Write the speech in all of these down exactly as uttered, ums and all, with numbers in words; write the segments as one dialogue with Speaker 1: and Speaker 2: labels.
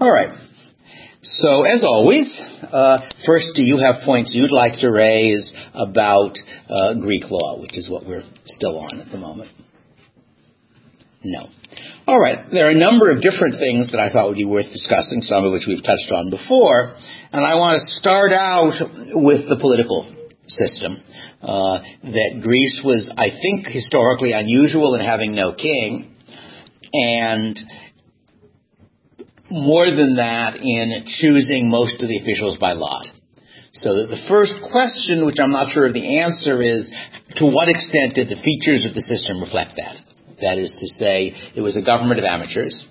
Speaker 1: All right. So, as always, uh, first, do you have points you'd like to raise about uh, Greek law, which is what we're still on at the moment? No. All right. There are a number of different things that I thought would be worth discussing, some of which we've touched on before. And I want to start out with the political system. Uh, that Greece was, I think, historically unusual in having no king. And more than that, in choosing most of the officials by lot. So that the first question, which I'm not sure of the answer, is to what extent did the features of the system reflect that? That is to say, it was a government of amateurs.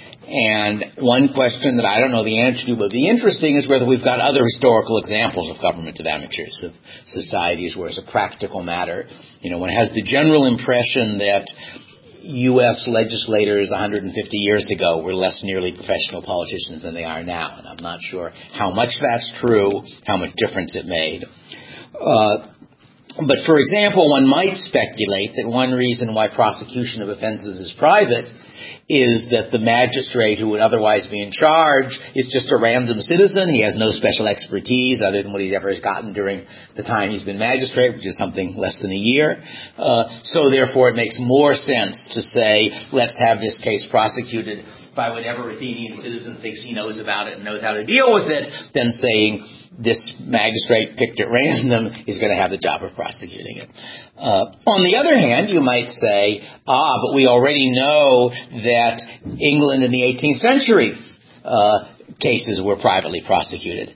Speaker 1: And one question that I don't know the answer to, but would be interesting, is whether we've got other historical examples of governments of amateurs, of societies where, as a practical matter, you know, one has the general impression that U S legislators one hundred fifty years ago were less nearly professional politicians than they are now. And I'm not sure how much that's true, how much difference it made. Uh, but, for example, one might speculate that one reason why prosecution of offenses is private is that the magistrate who would otherwise be in charge is just a random citizen. He has no special expertise other than what he's ever gotten during the time he's been magistrate, which is something less than a year. Uh, so, therefore, it makes more sense to say, let's have this case prosecuted by whatever Athenian citizen thinks he knows about it and knows how to deal with it, than saying this magistrate picked at random is going to have the job of prosecuting it. Uh, on the other hand, you might say, ah, but we already know that England in the eighteenth century uh, cases were privately prosecuted.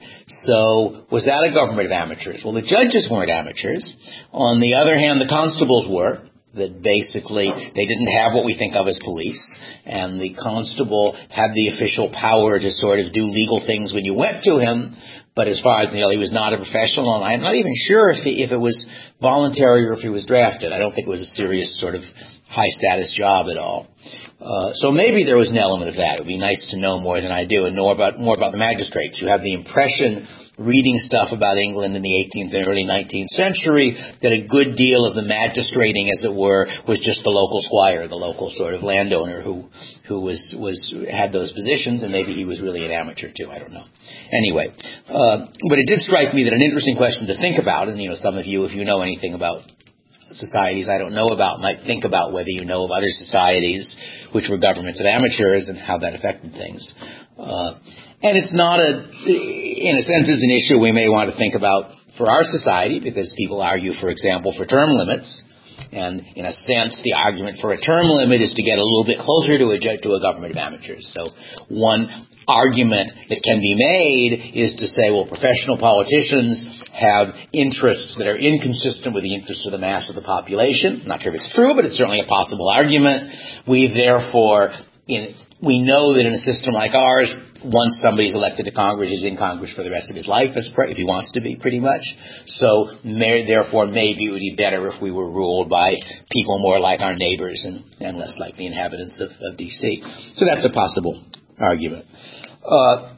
Speaker 1: So was that a government of amateurs? Well, the judges weren't amateurs. On the other hand, the constables were. That basically they didn't have what we think of as police, and the constable had the official power to sort of do legal things when you went to him. But as far as, you know, he was not a professional, and I'm not even sure if he, if it was voluntary or if he was drafted. I don't think it was a serious sort of high-status job at all. Uh, so maybe there was an element of that. It would be nice to know more than I do, and know about more about the magistrates. You have the impression, reading stuff about England in the eighteenth and early nineteenth century, that a good deal of the magistrating, as it were, was just the local squire, the local sort of landowner who who was was had those positions, and maybe he was really an amateur too. I don't know. Anyway, uh, but it did strike me that an interesting question to think about, and you know, some of you, if you know anything about societies I don't know about, might think about whether you know of other societies which were governments of amateurs and how that affected things. Uh, and it's not a, in a sense, it's an issue we may want to think about for our society, because people argue, for example, for term limits. And in a sense, the argument for a term limit is to get a little bit closer to a, to a government of amateurs. So one argument that can be made is to say, well, professional politicians have interests that are inconsistent with the interests of the mass of the population. I'm not sure if it's true, but it's certainly a possible argument. We therefore, in, we know that in a system like ours, once somebody's elected to Congress, he's in Congress for the rest of his life, if he wants to be, pretty much. So, may, therefore, maybe it would be better if we were ruled by people more like our neighbors and, and less like the inhabitants of, of D C. So that's a possible argument. Uh,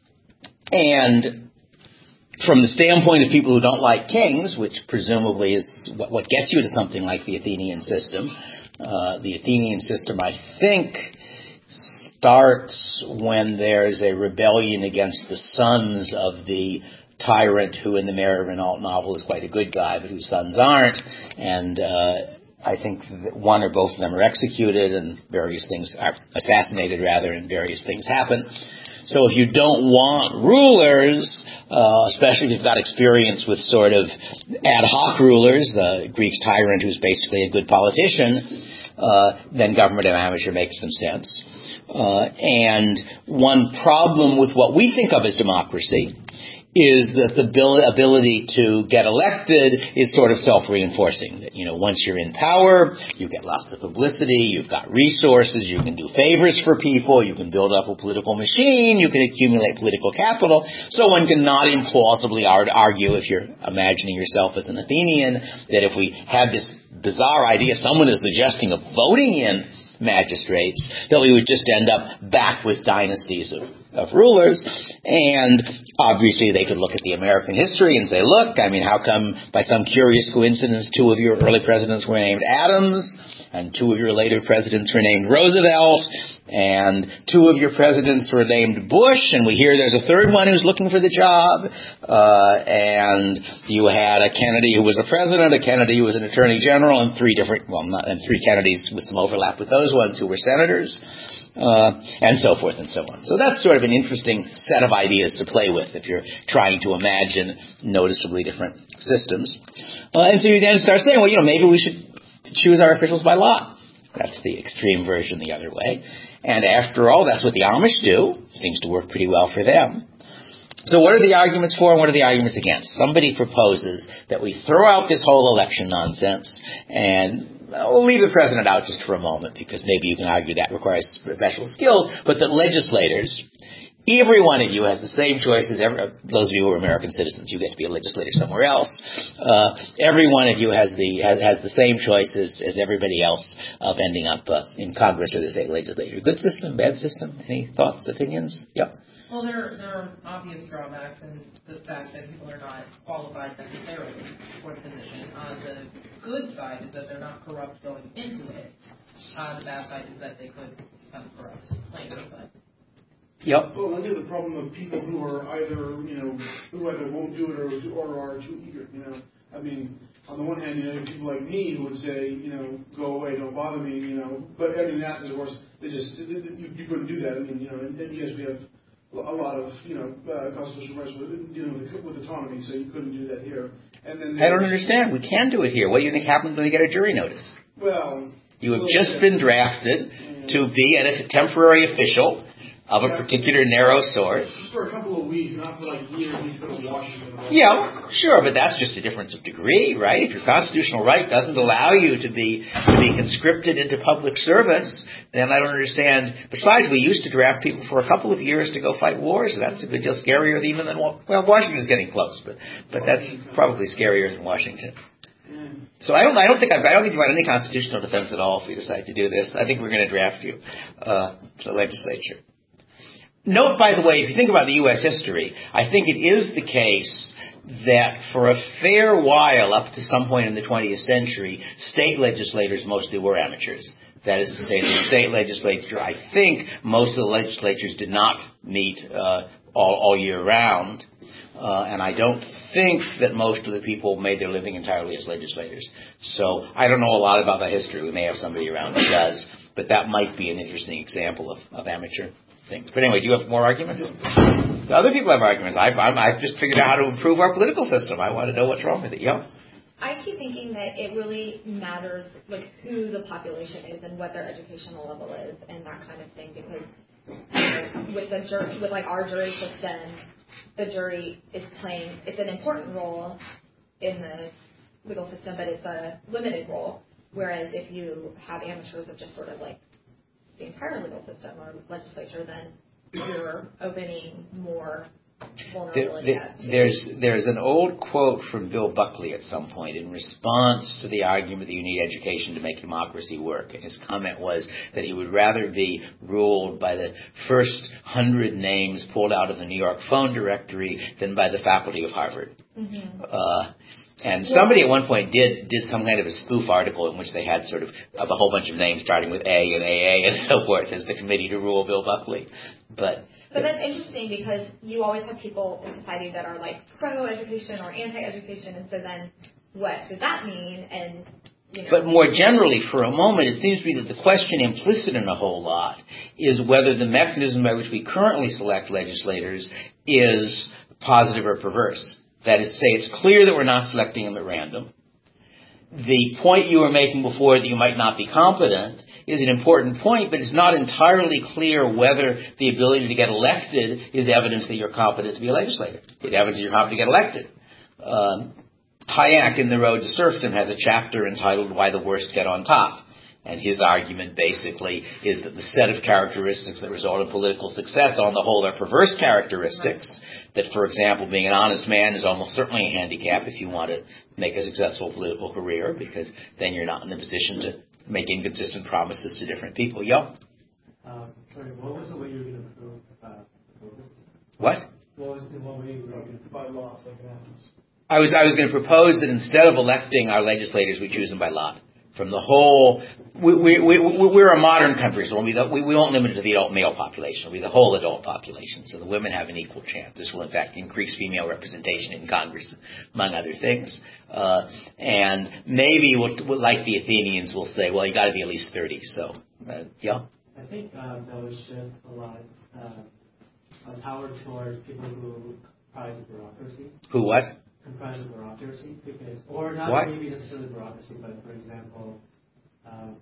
Speaker 1: and from the standpoint of people who don't like kings, which presumably is what, what gets you to something like the Athenian system, uh, the Athenian system, I think, starts when there's a rebellion against the sons of the tyrant who in the Mare of Renault novel is quite a good guy, but whose sons aren't. And uh, I think that one or both of them are executed, and various things are assassinated, rather, and various things happen. So if you don't want rulers, uh, especially if you've got experience with sort of ad hoc rulers, the Greek tyrant who's basically a good politician, uh, then government of amateur makes some sense. Uh, and one problem with what we think of as democracy is that the ability to get elected is sort of self-reinforcing. That, you know, once you're in power, you get lots of publicity, you've got resources, you can do favors for people, you can build up a political machine, you can accumulate political capital. So one cannot implausibly argue, if you're imagining yourself as an Athenian, that if we had this bizarre idea, someone is suggesting of voting in magistrates, that we would just end up back with dynasties of of rulers. And obviously they could look at the American history and say, look, I mean, how come by some curious coincidence two of your early presidents were named Adams, and two of your later presidents were named Roosevelt, and two of your presidents were named Bush, and we hear there's a third one who's looking for the job, uh, and you had a Kennedy who was a president, a Kennedy who was an attorney general, and three different, well, not, and three Kennedys with some overlap with those ones who were senators, uh, and so forth and so on. So that's sort of an interesting set of ideas to play with if you're trying to imagine noticeably different systems. Uh, and so you then start saying, well, you know, maybe we should choose our officials by lot. That's the extreme version the other way. And after all, that's what the Amish do. Seems to work pretty well for them. So what are the arguments for and what are the arguments against? Somebody proposes that we throw out this whole election nonsense, and we'll leave the president out just for a moment because maybe you can argue that requires special skills, but that legislators, every one of you has the same choice as every, those of you who are American citizens. You get to be a legislator somewhere else. Uh, every one of you has the has, has the same choices as everybody else of ending up uh, in Congress or the state legislature. Good system, bad system? Any thoughts, opinions? Yep.
Speaker 2: Well, there, there are obvious drawbacks in the fact that people are not qualified necessarily for the position. Uh, the good side is that they're not corrupt going into it. Uh, the bad side is that they could become corrupt later, but...
Speaker 1: Yep.
Speaker 3: Well, then there's the problem of people who are either, you know, who either won't do it or, or are too eager, you know. I mean, on the one hand, you know, people like me who would say, you know, go away, don't bother me, you know. But I mean, that is, of course, they just, you, you couldn't do that. I mean, you know, and, and yes, we have a lot of, you know, uh, constitutional rights with, dealing with, with autonomy, so you couldn't do that here. And then
Speaker 1: I don't understand. We can do it here. What do you think happens when you get a jury notice?
Speaker 3: Well,
Speaker 1: you have
Speaker 3: well,
Speaker 1: just
Speaker 3: yeah.
Speaker 1: been drafted yeah. to be a temporary official of a particular narrow sort.
Speaker 3: Just for a couple of weeks, not for like years, you go to Washington.
Speaker 1: Yeah, sure, but that's just a difference of degree, right? If your constitutional right doesn't allow you to be to be conscripted into public service, then I don't understand. Besides, we used to draft people for a couple of years to go fight wars. That's a good deal scarier even than, well, Washington's getting close, but but that's probably scarier than Washington. So I don't I don't think I've, I don't think you've got any constitutional defense at all if we decide to do this. I think we're going to draft you uh, to the legislature. Note, by the way, if you think about the U S history, I think it is the case that for a fair while, up to some point in the twentieth century, state legislators mostly were amateurs. That is to say, the state legislature, I think most of the legislatures did not meet uh, all, all year round. Uh, and I don't think that most of the people made their living entirely as legislators. So I don't know a lot about that history. We may have somebody around who does, but that might be an interesting example of, of amateur things. But anyway, do you have more arguments? The other people have arguments. I've, I've just figured out how to improve our political system. I want to know what's wrong with it. Yeah.
Speaker 4: I keep thinking that it really matters, like, who the population is and what their educational level is and that kind of thing. Because you know, with the jury, with like our jury system, the jury is playing. It's an important role in the legal system, but it's a limited role. Whereas if you have amateurs of just sort of like the entire legal system or legislature, then you're opening more vulnerability.
Speaker 1: There, there, there's there's an old quote from Bill Buckley at some point in response to the argument that you need education to make democracy work. And his comment was that he would rather be ruled by the first hundred names pulled out of the New York phone directory than by the faculty of Harvard. Mm-hmm. Uh, And somebody at one point did did some kind of a spoof article in which they had sort of, of a whole bunch of names starting with A and A A and so forth as the committee to rule Bill Buckley. But
Speaker 4: but that's interesting because you always have people in society that are like pro-education or anti-education, and so then what does that mean? And you know.
Speaker 1: But more generally, for a moment, it seems to me that the question implicit in a whole lot is whether the mechanism by which we currently select legislators is positive or perverse. That is to say, it's clear that we're not selecting them at random. The point you were making before that you might not be competent is an important point, but it's not entirely clear whether the ability to get elected is evidence that you're competent to be a legislator. It's evidence that you're competent to get elected. Um, Hayek in The Road to Serfdom has a chapter entitled Why the Worst Get on Top. And his argument basically is that the set of characteristics that result in political success on the whole are perverse characteristics. That, for example, being an honest man is almost certainly a handicap if you want to make a successful political career, because then you're not in a position to make inconsistent promises to different people. Yeah?
Speaker 5: Um, sorry, what was the way you were going to prove uh,
Speaker 1: What?
Speaker 5: What was the one way you were
Speaker 3: by law, it's like it happens.
Speaker 1: I was I was going to propose that instead of electing our legislators, we choose them by lot. From the whole, we, we, we, we're a modern country, so we, we, we won't limit it to the adult male population. We'll be the whole adult population, so the women have an equal chance. This will, in fact, increase female representation in Congress, among other things. Uh, and maybe, we'll, like the Athenians, we'll say, well, you got to be at least thirty. So, uh, yeah.
Speaker 5: I think um, that would shift a lot uh, of power toward people who comprise the bureaucracy.
Speaker 1: Who what?
Speaker 5: Comprise the bureaucracy, because, or not
Speaker 1: what?
Speaker 5: maybe necessarily bureaucracy, but for example, um,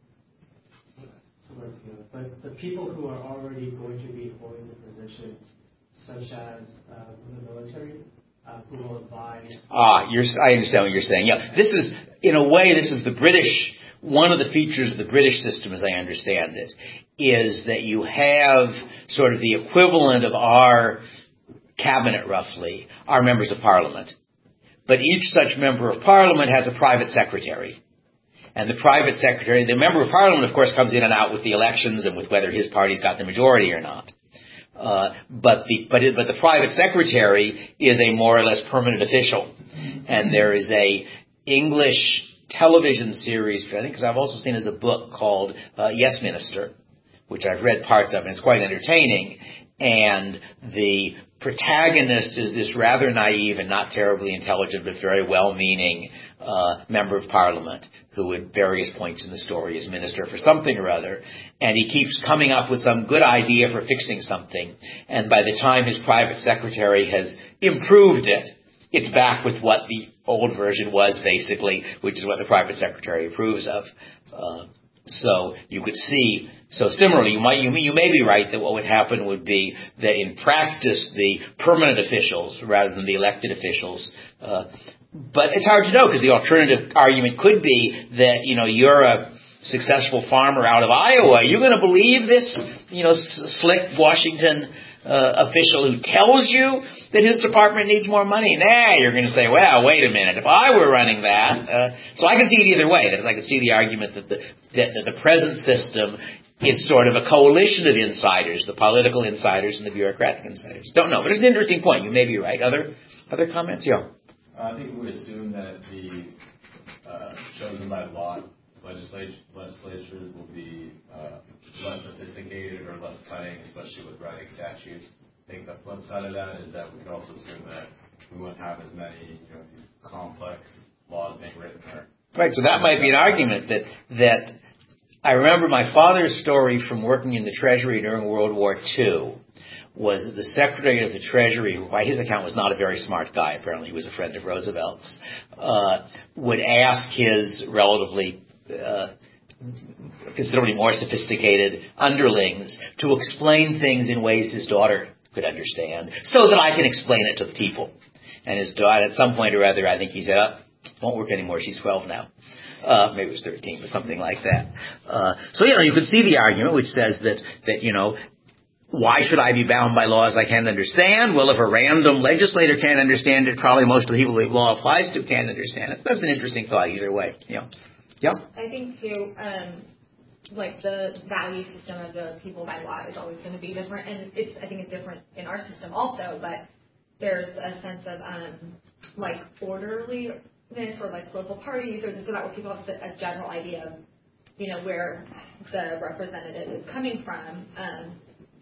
Speaker 5: but the people who are already going to be holding the positions, such as uh, the military, uh, who will advise.
Speaker 1: Ah, you're, I understand what you're saying. Yeah, this is, in a way, this is the British. One of the features of the British system, as I understand it, is that you have sort of the equivalent of our cabinet, roughly, are members of parliament. But each such member of parliament has a private secretary. And the private secretary, the member of parliament, of course, comes in and out with the elections and with whether his party's got the majority or not. Uh, but the but, it, but the private secretary is a more or less permanent official. And there is a English television series, which I think because I've also seen as a book, called uh, Yes, Minister, which I've read parts of, and it's quite entertaining. And the protagonist is this rather naive and not terribly intelligent but very well-meaning uh, member of parliament who at various points in the story is minister for something or other, and he keeps coming up with some good idea for fixing something, and by the time his private secretary has improved it, it's back with what the old version was, basically, which is what the private secretary approves of. Uh, so you could see, so similarly, you might, you, you may be right that what would happen would be that in practice the permanent officials, rather than the elected officials, uh, but it's hard to know because the alternative argument could be that, you know, you're a successful farmer out of Iowa. You're going to believe this, you know, slick Washington uh, official who tells you that his department needs more money? Nah, you're going to say, well, wait a minute. If I were running that, uh, so I can see it either way. That is, I can see the argument that the that, that the present system is sort of a coalition of insiders, the political insiders and the bureaucratic insiders. Don't know, but it's an interesting point. You may be right. Other other comments? Yeah.
Speaker 6: I think we assume that the uh, chosen by lot legislat- legislatures will be uh, less sophisticated or less cunning, especially with writing statutes. I think the flip side of that is that we can also assume that we won't have as many, you know, these complex laws being written. Or
Speaker 1: right. So that might be an argument that that I remember my father's story from working in the Treasury during World War Two. Was that the Secretary of the Treasury, who by his account was not a very smart guy, apparently he was a friend of Roosevelt's, uh, would ask his relatively, uh, considerably more sophisticated underlings to explain things in ways his daughter could understand, so that I can explain it to the people. And his daughter, at some point or other, I think he said, oh, won't work anymore, she's twelve now. Uh, maybe it was thirteen, but something like that. Uh, so, you know, you could see the argument which says that, that, you know, why should I be bound by laws I can't understand? Well, if a random legislator can't understand it, probably most of the people the law applies to can't understand it. That's an interesting thought either way. Yeah. Yeah.
Speaker 4: I think, too, um, like the value system of the people by law is always going to be different. And it's, I think it's different in our system also, but there's a sense of, um, like, orderliness or, like, political parties or so that where people have a general idea of, you know, where the representative is coming from. Um,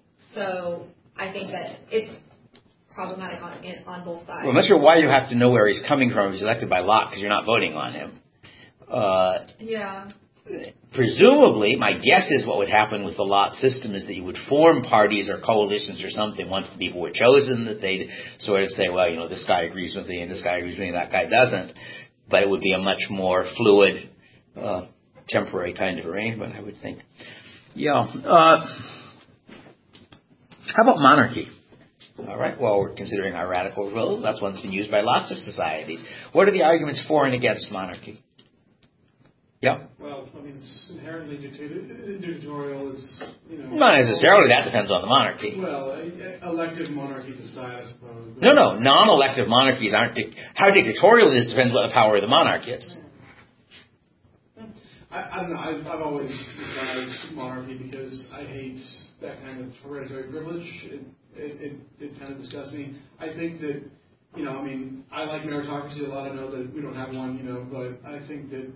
Speaker 4: So I think that it's problematic on on both sides.
Speaker 1: Well, I'm not sure why you have to know where he's coming from if he's elected by lot, because you're not voting on him. Uh,
Speaker 4: yeah.
Speaker 1: Presumably, my guess is what would happen with the lot system is that you would form parties or coalitions or something once the people were chosen, that they'd sort of say, well, you know, this guy agrees with me and this guy agrees with me and that guy doesn't. But it would be a much more fluid, uh, temporary kind of arrangement, I would think. Yeah. Uh, How about monarchy? All right, well, we're considering our radical rules. That's one that's been used by lots of societies. What are the arguments for and against monarchy? Yeah?
Speaker 3: Well, I mean, it's inherently dictatorial. It's, you know...
Speaker 1: Not necessarily. That depends on the monarchy.
Speaker 3: Well, elective monarchies aside, I suppose.
Speaker 1: No, no. Non-elective monarchies aren't... Dic- how dictatorial it is depends what the power of the monarch is.
Speaker 3: I, I don't know. I've, I've always despised monarchy because I hate that kind of hereditary privilege. It, it, it, it kind of disgusts me. I think that, you know, I mean, I like meritocracy a lot. I know that we don't have one, you know, but I think that,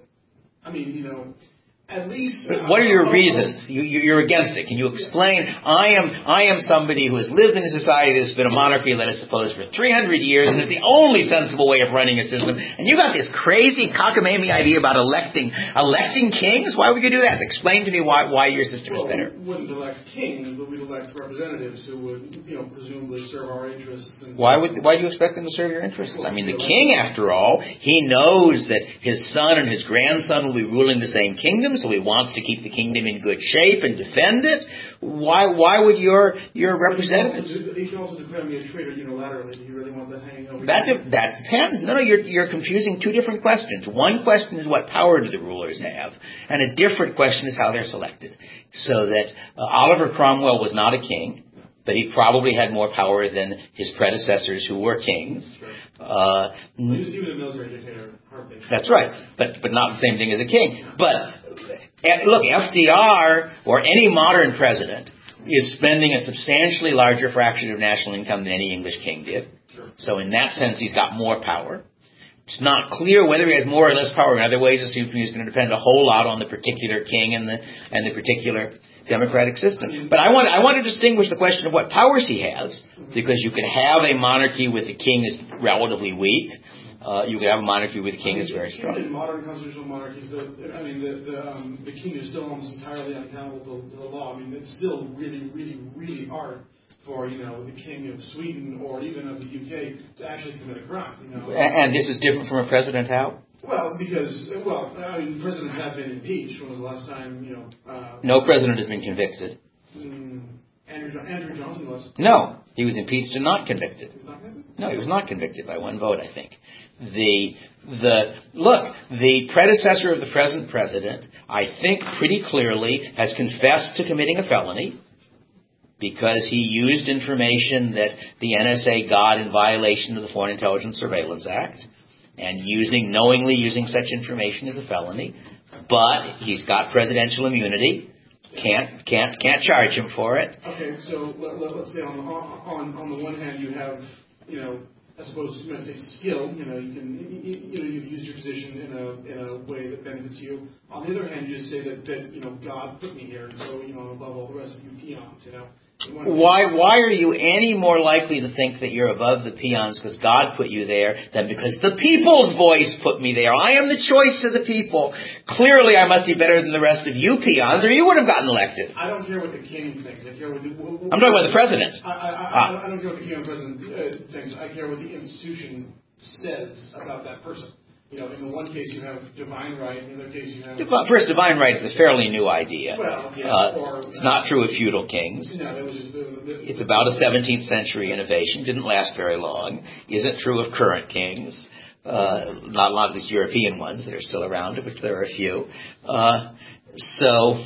Speaker 3: I mean, you know, at least.
Speaker 1: But what are your reasons? You, you're against it. Can you explain? I am I am somebody who has lived in a society that's been a monarchy, let us suppose, for three hundred years, and it's the only sensible way of running a system. And you got this crazy cockamamie idea about electing electing kings? Why would you do that? Explain to me why why your system
Speaker 3: well,
Speaker 1: is better.
Speaker 3: We wouldn't elect kings, but we'd elect representatives who would, you know, presumably serve our interests. And
Speaker 1: why would why do you expect them to serve your interests? I mean, the king, after all, he knows that his son and his grandson will be ruling the same kingdom. So he wants to keep the kingdom in good shape and defend it. Why Why would your your representatives?
Speaker 3: He can also declare me a traitor unilaterally. Do you really want that hanging over?
Speaker 1: That de- that depends. No, no, you're you're confusing two different questions. One question is what power do the rulers have, and a different question is how they're selected. So that uh, Oliver Cromwell was not a king, but he probably had more power than his predecessors who were kings.
Speaker 3: Sure.
Speaker 1: Uh,
Speaker 3: he, was, he was a military dictator. Hardly.
Speaker 1: That's right, but but not the same thing as a king. But look, F D R or any modern president is spending a substantially larger fraction of national income than any English king did.
Speaker 3: Sure.
Speaker 1: So in that sense, he's got more power. It's not clear whether he has more or less power in other ways. It seems to me it's going to depend a whole lot on the particular king and the and the particular democratic system. But I want I want to distinguish the question of what powers he has, because you can have a monarchy with the king is relatively weak. Uh, you can have a monarchy with the king I mean, is very strong.
Speaker 3: Even in modern constitutional monarchies, the, I mean, the the, um, the king is still almost entirely unaccountable to, to the law. I mean, it's still really, really, really hard for, you know, the king of Sweden or even of the U K to actually commit a crime. You know,
Speaker 1: and, and this is different from a president. How?
Speaker 3: Well, because well, I mean, presidents have been impeached. When was the last time, you know? Uh,
Speaker 1: no president has been convicted.
Speaker 3: Mm, Andrew Andrew Johnson was.
Speaker 1: No, he was impeached and not convicted.
Speaker 3: He was not convicted?
Speaker 1: No, he was not convicted by one vote, I think. The the look, the predecessor of the present president, I think pretty clearly has confessed to committing a felony because he used information that the N S A got in violation of the Foreign Intelligence Surveillance Act, and using knowingly using such information is a felony. But he's got presidential immunity. Can't can't can't charge him for it.
Speaker 3: Okay, so let, let, let's say on the on on the one hand you have, you know, I suppose you might say skill. You know, you can you, you know you've used your position in a in a way that benefits you. On the other hand, you just say that that you know God put me here, and so you know I'm above all the rest of you peons. You know.
Speaker 1: Why why are you any more likely to think that you're above the peons because God put you there than because the people's voice put me there? I am the choice of the people. Clearly I must be better than the rest of you peons or you would have gotten elected.
Speaker 3: I don't care what the king thinks. I care what the... What, what,
Speaker 1: I'm talking about the president.
Speaker 3: I, I, I, ah. I don't care what the king or president uh, thinks. I care what the institution says about that person. You know, in the one case you have divine right, in the other case you have...
Speaker 1: First, divine right is a fairly new idea.
Speaker 3: Well, yeah,
Speaker 1: uh,
Speaker 3: or...
Speaker 1: It's not true of feudal kings.
Speaker 3: No, that was just... The, the,
Speaker 1: it's about a seventeenth century innovation. Didn't last very long. Isn't true of current kings. Uh, not a lot of these European ones that are still around, of which there are a few. Uh, so...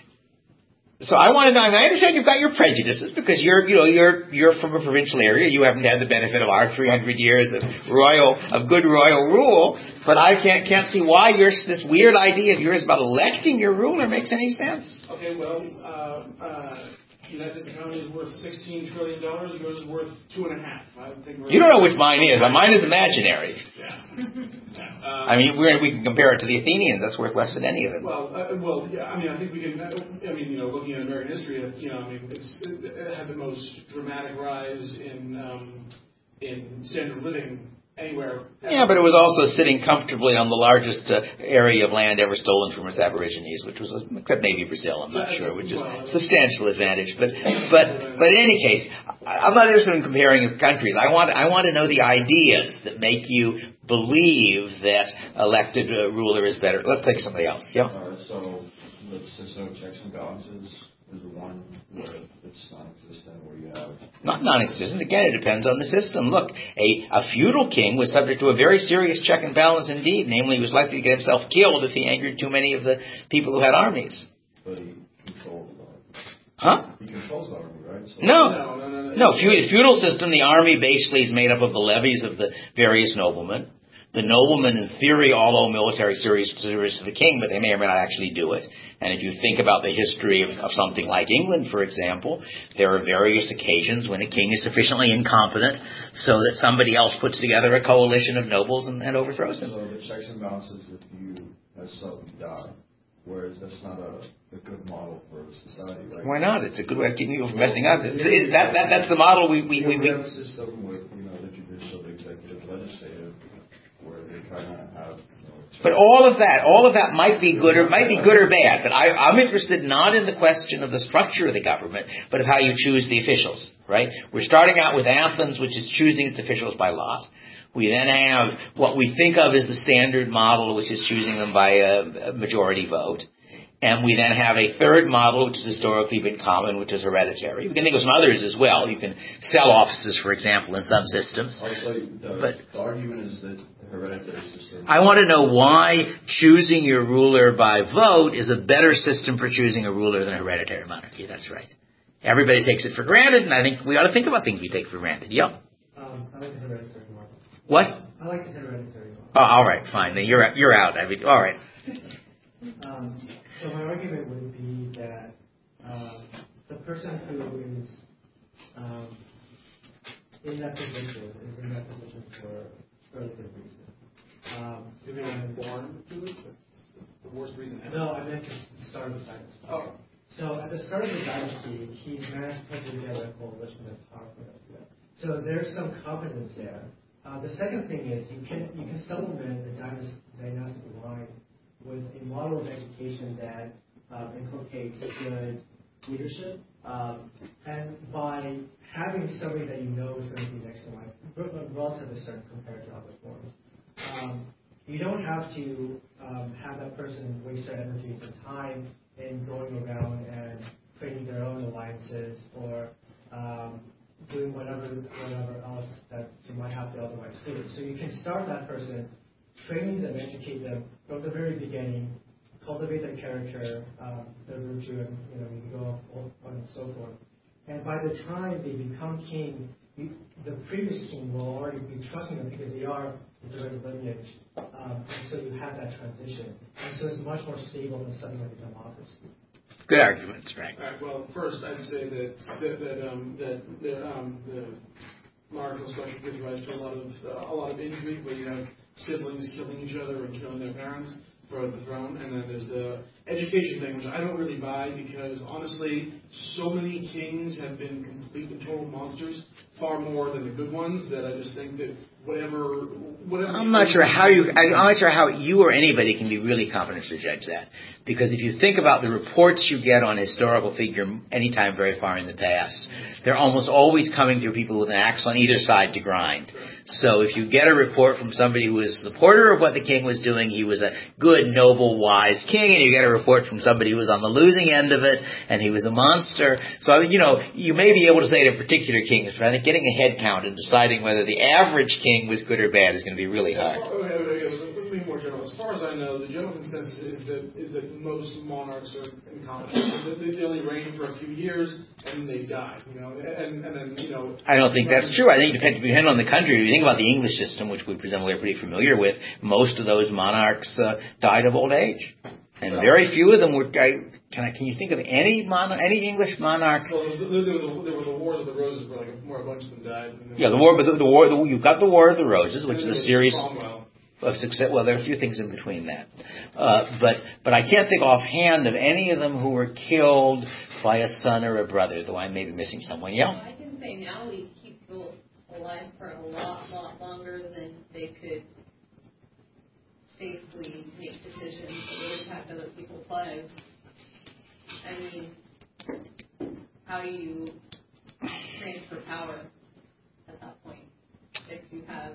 Speaker 1: So I want to know, I, mean, I understand you've got your prejudices because you're, you know, you're, you're from a provincial area. You haven't had the benefit of our three hundred years of royal, of good royal rule. But I can't, can't see why your, this weird idea of yours about electing your ruler makes any sense.
Speaker 3: Okay, well, uh, uh, the United States economy is worth sixteen trillion dollars. Yours is worth two and a half. I think
Speaker 1: you don't know which mine is. Mine is imaginary.
Speaker 3: Yeah. yeah. Um,
Speaker 1: I mean, we're, we can compare it to the Athenians. That's worth less than any of them.
Speaker 3: Well, uh, well, yeah. I mean, I think we can. I mean, you know, looking at American history, you know, I mean, it's it had the most dramatic rise in um, in standard of living anywhere.
Speaker 1: Yeah, but it was also sitting comfortably on the largest uh, area of land ever stolen from its aborigines, which was, except maybe Brazil, I'm not sure, which is a substantial advantage. But but but in any case, I'm not interested in comparing countries. I want I want to know the ideas that make you believe that elected uh, ruler is better. Let's take somebody else. Yeah.
Speaker 7: All right. So the system of checks and balances is the one where it's non-existent, where you have...
Speaker 1: Not non-existent. Again, it depends on the system. Look, a, a feudal king was subject to a very serious check and balance indeed. Namely, he was likely to get himself killed if he angered too many of the people who had armies.
Speaker 7: But he controlled the army.
Speaker 1: Huh?
Speaker 7: He controls the army, right? So
Speaker 1: no.
Speaker 3: No, no, no.
Speaker 1: No, feudal, feudal system, the army basically is made up of the levies of the various noblemen. The noblemen, in theory, all owe military service to the king, but they may or may not actually do it. And if you think about the history of, of something like England, for example, there are various occasions when a king is sufficiently incompetent so that somebody else puts together a coalition of nobles and, and overthrows him.
Speaker 7: So the checks and balances, if you as sub you die, whereas that's not a, a good model for society, right?
Speaker 1: Why not? It's a good way of keeping people from messing up. It's, it, that, that, that's the model we... we, we, we
Speaker 7: have a system with, you know, the judicial, the executive, legislative, where they kind of have... You know,
Speaker 1: but all of that, all of that might be good or might be good or bad. But I, I'm interested not in the question of the structure of the government, but of how you choose the officials, right? We're starting out with Athens, which is choosing its officials by lot. We then have what we think of as the standard model, which is choosing them by a, a majority vote. And we then have a third model, which has historically been common, which is hereditary. We can think of some others as well. You can sell offices, for example, in some systems.
Speaker 7: Also, the,
Speaker 1: but
Speaker 7: the argument is that the hereditary system...
Speaker 1: I want to know why choosing your ruler by vote is a better system for choosing a ruler than a hereditary monarchy. That's right. Everybody takes it for granted, and I think we ought to think about things we take for granted. Yep.
Speaker 5: Um, I like the hereditary model.
Speaker 1: What?
Speaker 5: I like the hereditary model.
Speaker 1: Oh, all right, fine. Then you're you're out. I mean, all right.
Speaker 5: Um, so my argument would be that um, the person who is um, in that position is in that position for a very good reason. Um,
Speaker 3: You mean I'm born to it? That's the worst reason ever.
Speaker 5: no, I meant the start of the dynasty.
Speaker 3: Oh.
Speaker 5: So at the start of the dynasty, he's managed to put together a coalition that's powerful enough to do that. So there's some confidence there. Uh, the second thing is you can you can supplement the dynasty, dynastic line with a model of education that um, inculcates good leadership, um, and by having somebody that you know is going to be next in line, relatively certain compared to other forms. Um, you don't have to um, have that person waste their energy and time in going around and creating their own alliances or um, doing whatever whatever else that you might have to otherwise do. So you can start that person, training them, educate them from the very beginning, cultivate their character, um, their virtue, and you know you can go on and so forth. And by the time they become king, you, the previous king will already be trusting them because they are the direct lineage, um, and so you have that transition. And so it's much more stable than something like a democracy.
Speaker 1: Good arguments, Frank.
Speaker 3: All right. Well, first I'd say that that, that um, that the, um, the monarchical structure gives rise to a lot of uh, a lot of intrigue, where you have siblings killing each other and killing their parents for the throne, and then there's the education thing, which I don't really buy because honestly, so many kings have been complete and total monsters, far more than the good ones. That I just think that whatever, whatever.
Speaker 1: I'm not sure how you. I'm not sure how you or anybody can be really competent to judge that, because if you think about the reports you get on a historical figure anytime very far in the past, they're almost always coming through people with an axe on either side to grind. So if you get a report from somebody who was a supporter of what the king was doing, he was a good, noble, wise king, and you get a report from somebody who was on the losing end of it, and he was a monster. So, you know, you may be able to say to particular kings, but I think getting a head count and deciding whether the average king was good or bad is going to be really hard.
Speaker 3: Let me be more general. As far as I know, the general consensus is that is that most monarchs are incompetent. They, they only reign for a few years and then they die. You know, and, and then you know.
Speaker 1: I don't think that's true. I think it depends depend on the country. If you think about the English system, which we presumably are pretty familiar with, most of those monarchs uh, died of old age, and very few of them were. I, can I? Can you think of any monarch, any English monarch?
Speaker 3: Well, there, there, there, were, there were the Wars of the Roses, where like where a bunch of them died.
Speaker 1: Yeah, the war. But the, the war. The, you've got the War of the Roses, which is a series
Speaker 3: Cromwell.
Speaker 1: of success. Well, there are a few things in between that, uh, but but I can't think offhand of any of them who were killed by a son or a brother. Though I may be missing someone. Yeah.
Speaker 8: I can say now we keep people alive for a lot, lot longer than they could safely make decisions that would impact other people's lives. I mean, how do you transfer power at that point if you have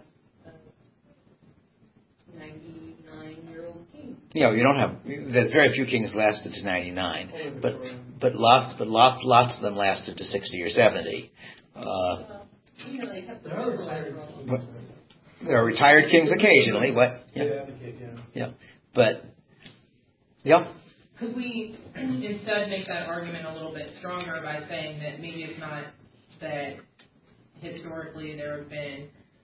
Speaker 8: a ninety-nine-year-old king?
Speaker 1: You know, you don't have. There's very few kings lasted to ninety-nine, but but lots but lots lots of them lasted to sixty or seventy. Uh,
Speaker 8: well, you know, they kept the power alive for a long time.
Speaker 1: There are retired kings occasionally. What? Yeah.
Speaker 3: Yeah, yeah.
Speaker 1: Yeah. But yeah.
Speaker 2: Could we instead make that argument a little bit stronger by saying that maybe it's not that historically there have been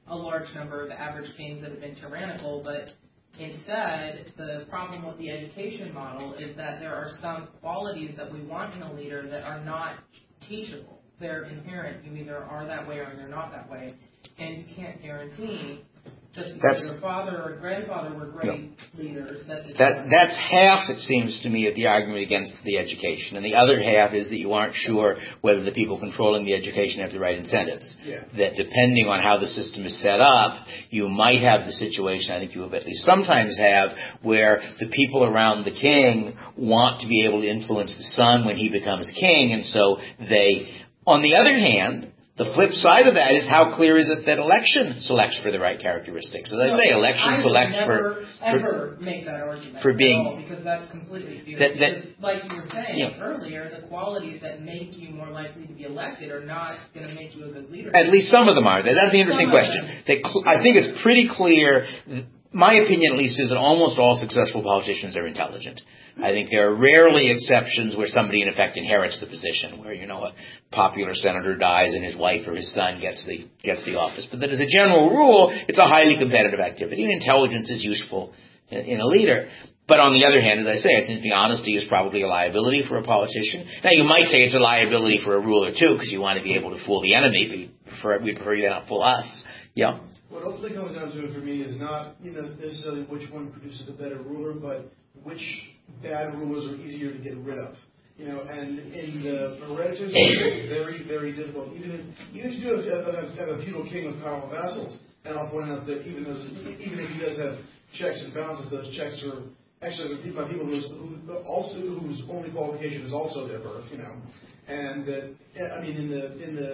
Speaker 2: a large number of average kings that have been tyrannical, but instead, the problem with the education model is that there are some qualities that we want in a leader that are not teachable. They're inherent. You either are that way or you're not that way. And you can't guarantee just because
Speaker 1: That's,
Speaker 2: your father or grandfather were great no. leaders. That,
Speaker 1: that That's half, it seems to me, of the argument against the education. And the other half is that you aren't sure whether the people controlling the education have the right incentives.
Speaker 3: Yeah.
Speaker 1: That depending on how the system is set up, you might have the situation, I think you will at least sometimes have, where the people around the king want to be able to influence the son when he becomes king. And so they, on the other hand, the flip side of that is how clear is it that election selects for the right characteristics? As I say, election
Speaker 2: I
Speaker 1: selects
Speaker 2: never,
Speaker 1: for,
Speaker 2: ever make that argument
Speaker 1: for being,
Speaker 2: at all, because that's completely fear.
Speaker 1: That, that,
Speaker 2: because, like you were saying
Speaker 1: yeah.
Speaker 2: earlier, the qualities that make you more likely to be elected are not going to make you a good leader.
Speaker 1: At least some of them are. That's the interesting question. They, I think it's pretty clear. My opinion, at least, is that almost all successful politicians are intelligent. I think there are rarely exceptions where somebody, in effect, inherits the position, where, you know, a popular senator dies and his wife or his son gets the gets the office. But that as a general rule, it's a highly competitive activity, and intelligence is useful in, in a leader. But on the other hand, as I say, I think honesty is probably a liability for a politician. Now, you might say it's a liability for a ruler, too, because you want to be able to fool the enemy. We prefer, we prefer you to not fool us. Yeah?
Speaker 3: What ultimately comes down to it for me is not, you know, necessarily which one produces a better ruler, but which bad rulers are easier to get rid of. You know, and in the hereditary system, it's very, very difficult. Even if, even if you do have, have, have a feudal king with powerful vassals, and I'll point out that even those, even if he does have checks and balances, those checks are actually by people who's, who also whose only qualification is also their birth. You know, and that I mean in the in the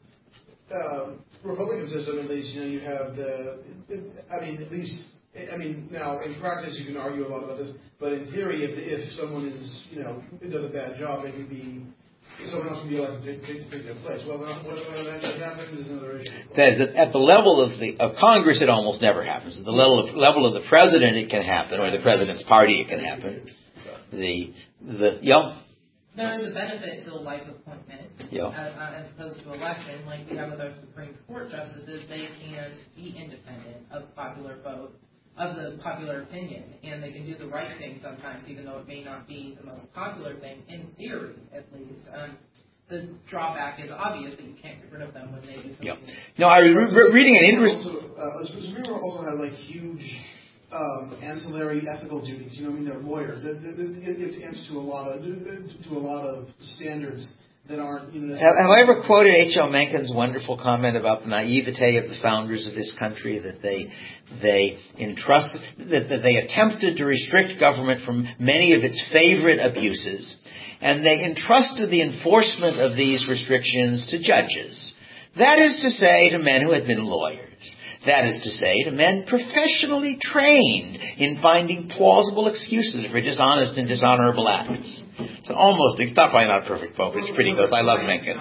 Speaker 3: uh, Republican system, at least, you know, you have the. I mean, at least. I mean, now in practice you can argue a lot about this, but in theory, if if someone is, you know, does a bad job, they can be someone else can be elected to take, to take their place. Well, whether that actually happens is another issue.
Speaker 1: That is, at the level of the of Congress, it almost never happens. At the level of level of the president, it can happen, or the president's party, it can happen. The the yeah.
Speaker 2: There is a benefit to the life appointment,
Speaker 1: yeah.
Speaker 2: as, as opposed to election, like we have with our Supreme Court justices. They can be independent of popular vote. Of the popular opinion, and they can do the right thing sometimes, even though it may not be the most popular thing, in theory, at least. Um, the drawback is obvious that you can't get rid of them when they do something.
Speaker 1: Yep. No, I was re- reading an interesting...
Speaker 3: Also, uh, the Supreme Court also has, like, huge um, ancillary ethical duties. You know, I mean, they're lawyers. They, they, they, they have to answer to a lot of, to a lot of standards that aren't, you know...
Speaker 1: Have, have I ever quoted H L Mencken's wonderful comment about the naivete of the founders of this country, that they they entrust, that, that they attempted to restrict government from many of its favorite abuses, and they entrusted the enforcement of these restrictions to judges. That is to say, to men who had been lawyers. That is to say, to men professionally trained in finding plausible excuses for dishonest and dishonorable acts. So almost, it's not probably not a perfect quote, but it's pretty good. I love Mencken.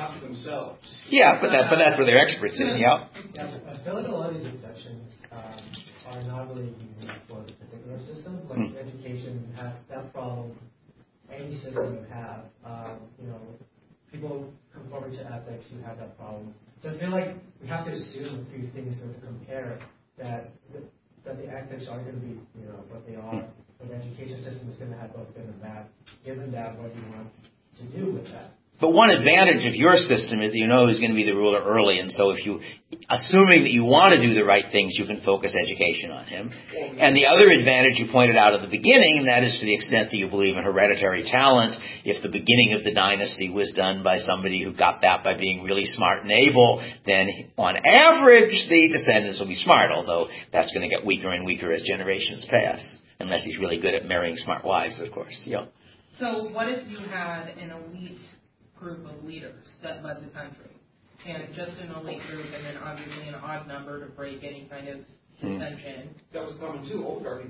Speaker 1: Yeah, but that, but that's what they're experts in. Yeah.
Speaker 5: Yeah, I feel like a lot of these objections um, are not really unique for the particular system. Like hmm. education has that problem. Any system you have, um, you know, people conforming to ethics, you have that problem. So I feel like we have to assume a few things to compare that the, that the ethics are going to be, you know, what they are. But the education system is going to have both good and bad. Given that, what do you want to do with that?
Speaker 1: But one advantage of your system is that you know who's going to be the ruler early, and so if you, assuming that you want to do the right things, you can focus education on him. And the other advantage you pointed out at the beginning, and that is to the extent that you believe in hereditary talent. If the beginning of the dynasty was done by somebody who got that by being really smart and able, then on average the descendants will be smart, although that's going to get weaker and weaker as generations pass, unless he's really good at marrying smart wives, of course. Yeah.
Speaker 2: So what if you had an elite group of leaders that led the country, and just an elite group, and then obviously an odd number to break any kind of dissension?
Speaker 3: That was common too, oligarchy.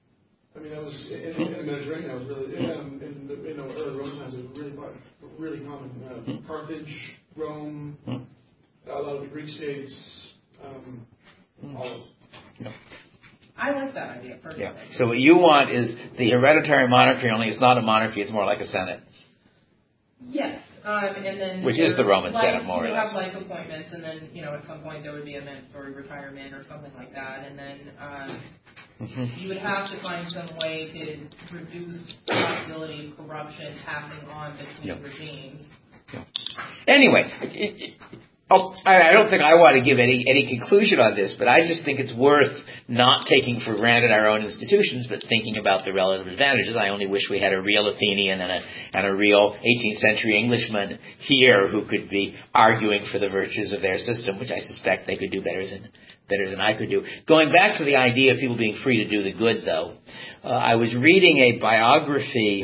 Speaker 3: I mean, that was in, in the Mediterranean. That was really um, in the in the early Roman times. It was really really common. Uh, Carthage, Rome, a lot of the Greek states, um, all of them.
Speaker 2: I like that idea personally.
Speaker 1: Yeah. So what you want is the hereditary monarchy, only it's not a monarchy; it's more like a senate.
Speaker 2: Yes. Um, and then
Speaker 1: Which is the Roman
Speaker 2: life,
Speaker 1: Senate, more or
Speaker 2: you
Speaker 1: less.
Speaker 2: have life appointments, and then, you know, at some point there would be a mandatory retirement or something like that, and then um, mm-hmm. you would have to find some way to reduce the possibility of corruption passing on between
Speaker 1: yeah.
Speaker 2: regimes.
Speaker 1: Yeah. Anyway, it, it, oh, I, I don't think I want to give any, any conclusion on this, but I just think it's worth not taking for granted our own institutions, but thinking about the relative advantages. I only wish we had a real Athenian and a, and a real eighteenth century Englishman here who could be arguing for the virtues of their system, which I suspect they could do better than better than I could do. Going back to the idea of people being free to do the good, though, uh, I was reading a biography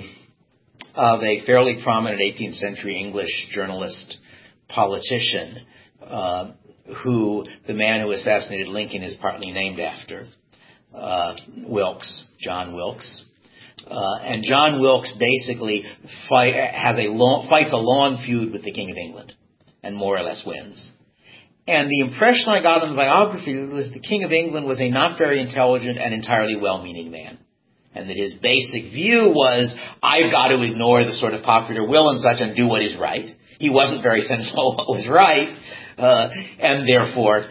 Speaker 1: of a fairly prominent eighteenth century English journalist politician, uh, who the man who assassinated Lincoln is partly named after, uh, Wilkes, John Wilkes. Uh, and John Wilkes basically fight, has a long, fights a long feud with the King of England and more or less wins. And the impression I got in the biography was the King of England was a not very intelligent and entirely well-meaning man. And that his basic view was, I've got to ignore the sort of popular will and such and do what is right. He wasn't very sensible what was right, uh, and therefore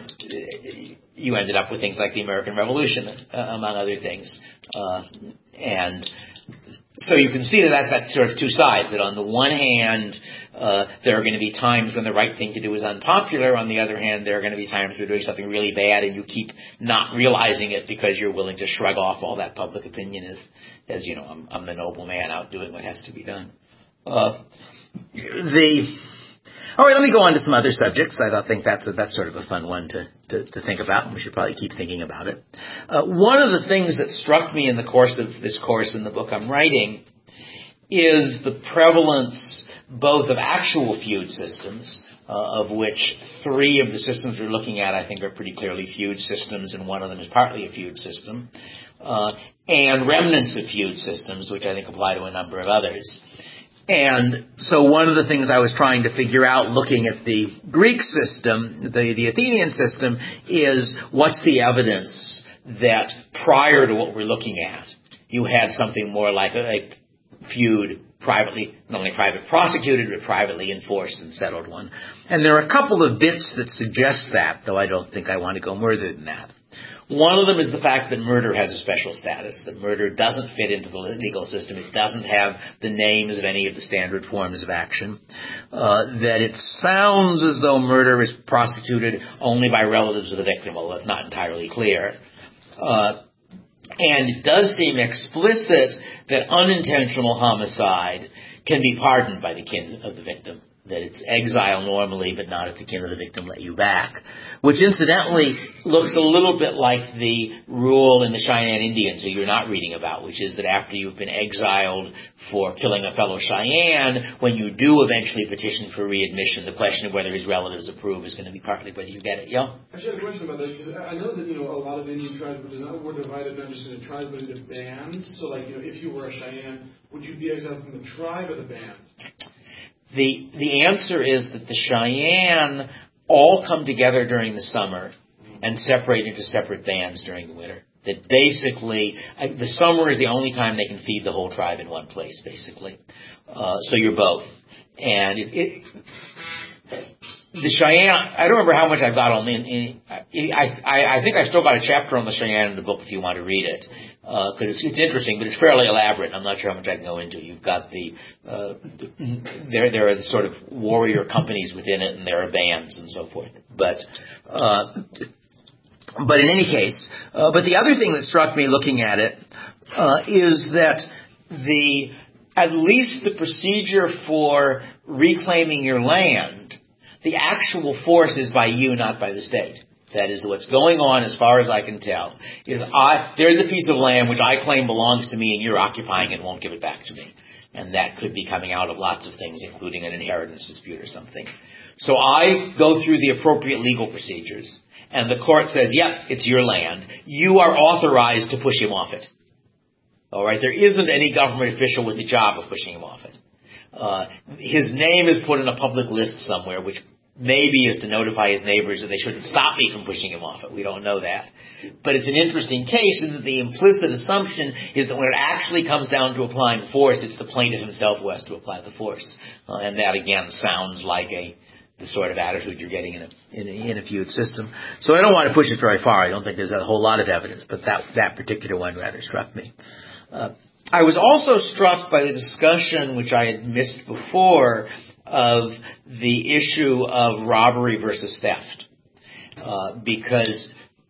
Speaker 1: you ended up with things like the American Revolution, uh, among other things. Uh, and so you can see that that's that sort of two sides, that on the one hand, uh, there are going to be times when the right thing to do is unpopular. On the other hand, there are going to be times when you're doing something really bad and you keep not realizing it because you're willing to shrug off all that public opinion as, as you know, I'm, I'm the noble man out doing what has to be done. Uh, the, all right, let me go on to some other subjects. I thought, think that's a, that's sort of a fun one to, to, to think about, and we should probably keep thinking about it. Uh, one of the things that struck me in the course of this course in the book I'm writing is the prevalence both of actual feud systems, uh, of which three of the systems we're looking at I think are pretty clearly feud systems, and one of them is partly a feud system, uh, and remnants of feud systems, which I think apply to a number of others. And so one of the things I was trying to figure out looking at the Greek system, the, the Athenian system, is what's the evidence that prior to what we're looking at, you had something more like a, a feud, privately, not only private prosecuted, but privately enforced and settled one. And there are a couple of bits that suggest that, though I don't think I want to go further than that. One of them is the fact that murder has a special status, that murder doesn't fit into the legal system. It doesn't have the names of any of the standard forms of action. Uh, that it sounds as though murder is prosecuted only by relatives of the victim, although it's not entirely clear. Uh, and it does seem explicit that unintentional homicide can be pardoned by the kin of the victim. That it's exile normally, but not if the kin of the victim let you back. Which incidentally looks a little bit like the rule in the Cheyenne Indians, who you're not reading about, which is that after you've been exiled for killing a fellow Cheyenne, when you do eventually petition for readmission, the question of whether his relatives approve is going to be partly whether you get it. Yeah?
Speaker 3: Actually, I have a question about that, because I know that, you know, a lot of Indian tribes were divided not just into tribes, but into bands. So, like, you know, if you were a Cheyenne, would you be exiled from the tribe or the band?
Speaker 1: The the answer is that the Cheyenne all come together during the summer and separate into separate bands during the winter. That basically, the summer is the only time they can feed the whole tribe in one place, basically. Uh, so you're both. And it, it, the Cheyenne, I don't remember how much I've got on the, I, I, I think I've still got a chapter on the Cheyenne in the book if you want to read it. Because uh, it's, it's interesting, but it's fairly elaborate. I'm not sure how much I can go into. You've got the, uh, there there are the sort of warrior companies within it, and there are bands and so forth. But, uh, but in any case, uh, but the other thing that struck me looking at it uh, is that the, at least the procedure for reclaiming your land, the actual force is by you, not by the state. That is, what's going on, as far as I can tell, is I, there's a piece of land which I claim belongs to me and you're occupying it and won't give it back to me. And that could be coming out of lots of things, including an inheritance dispute or something. So I go through the appropriate legal procedures, and the court says, yep, it's your land. You are authorized to push him off it. All right? There isn't any government official with the job of pushing him off it. Uh, his name is put in a public list somewhere, which maybe is to notify his neighbors that they shouldn't stop me from pushing him off it. We don't know that. But it's an interesting case in that the implicit assumption is that when it actually comes down to applying force, it's the plaintiff himself who has to apply the force. Uh, and that, again, sounds like a the sort of attitude you're getting in a, in a, in a feud system. So I don't want to push it very far. I don't think there's a whole lot of evidence, but that, that particular one rather struck me. Uh, I was also struck by the discussion, which I had missed before, of the issue of robbery versus theft. Uh, because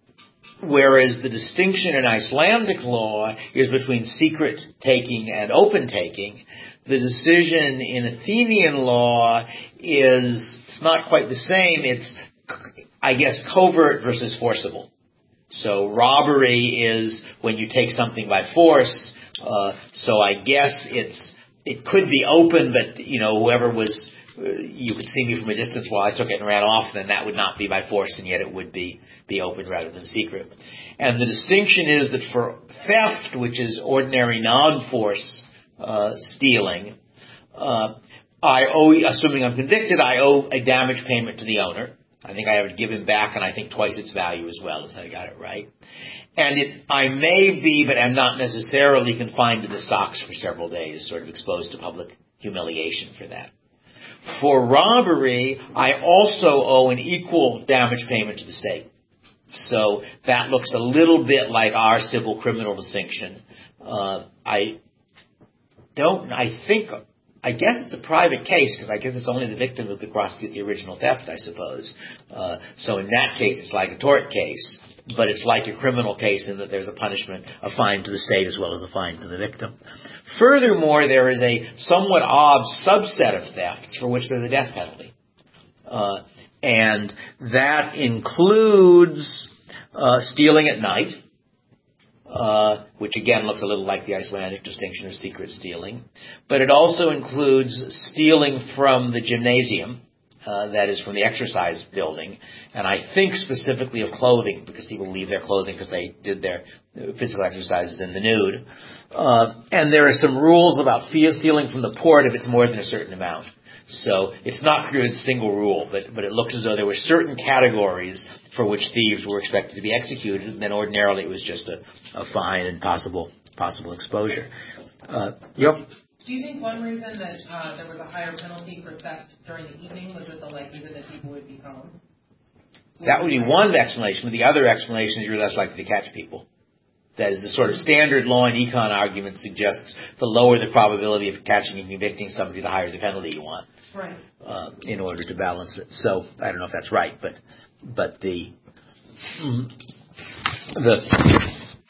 Speaker 1: whereas the distinction in Icelandic law is between secret taking and open taking, the decision in Athenian law is, it's not quite the same. It's, I guess, covert versus forcible. So robbery is when you take something by force. Uh, so I guess it's, it could be open, but, you know, whoever was, uh, you could see me from a distance while I took it and ran off, then that would not be by force, and yet it would be, be open rather than secret. And the distinction is that for theft, which is ordinary non-force uh, stealing, uh, I owe, assuming I'm convicted, I owe a damage payment to the owner. I think I have to give him back, and I think twice its value as well, as I got it right. And it, I may be, but I'm not necessarily confined to the stocks for several days, sort of exposed to public humiliation for that. For robbery, I also owe an equal damage payment to the state. So that looks a little bit like our civil criminal distinction. Uh, I don't, I think, I guess it's a private case, because I guess it's only the victim who could prosecute the original theft, I suppose. Uh, so in that case, it's like a tort case, but it's like a criminal case in that there's a punishment, a fine to the state as well as a fine to the victim. Furthermore, there is a somewhat odd subset of thefts for which there's a death penalty. Uh, and that includes uh, stealing at night, uh, which again looks a little like the Icelandic distinction of secret stealing. But it also includes stealing from the gymnasium, uh, that is from the exercise building, and I think specifically of clothing, because people leave their clothing because they did their physical exercises in the nude. Uh, and there are some rules about stealing from the port if it's more than a certain amount. So it's not clear as a single rule, but, but it looks as though there were certain categories for which thieves were expected to be executed, and then ordinarily it was just a, a fine and possible possible exposure. Uh, yep.
Speaker 2: Do you think one reason that uh, there was a higher penalty for theft during the evening was that the likelihood that people would be home?
Speaker 1: That would be one explanation, but the other explanation is you're less likely to catch people. That is, the sort of standard law and econ argument suggests the lower the probability of catching and convicting somebody, the higher the penalty you want.
Speaker 2: Right.
Speaker 1: Uh, in order to balance it. So I don't know if that's right, but but the the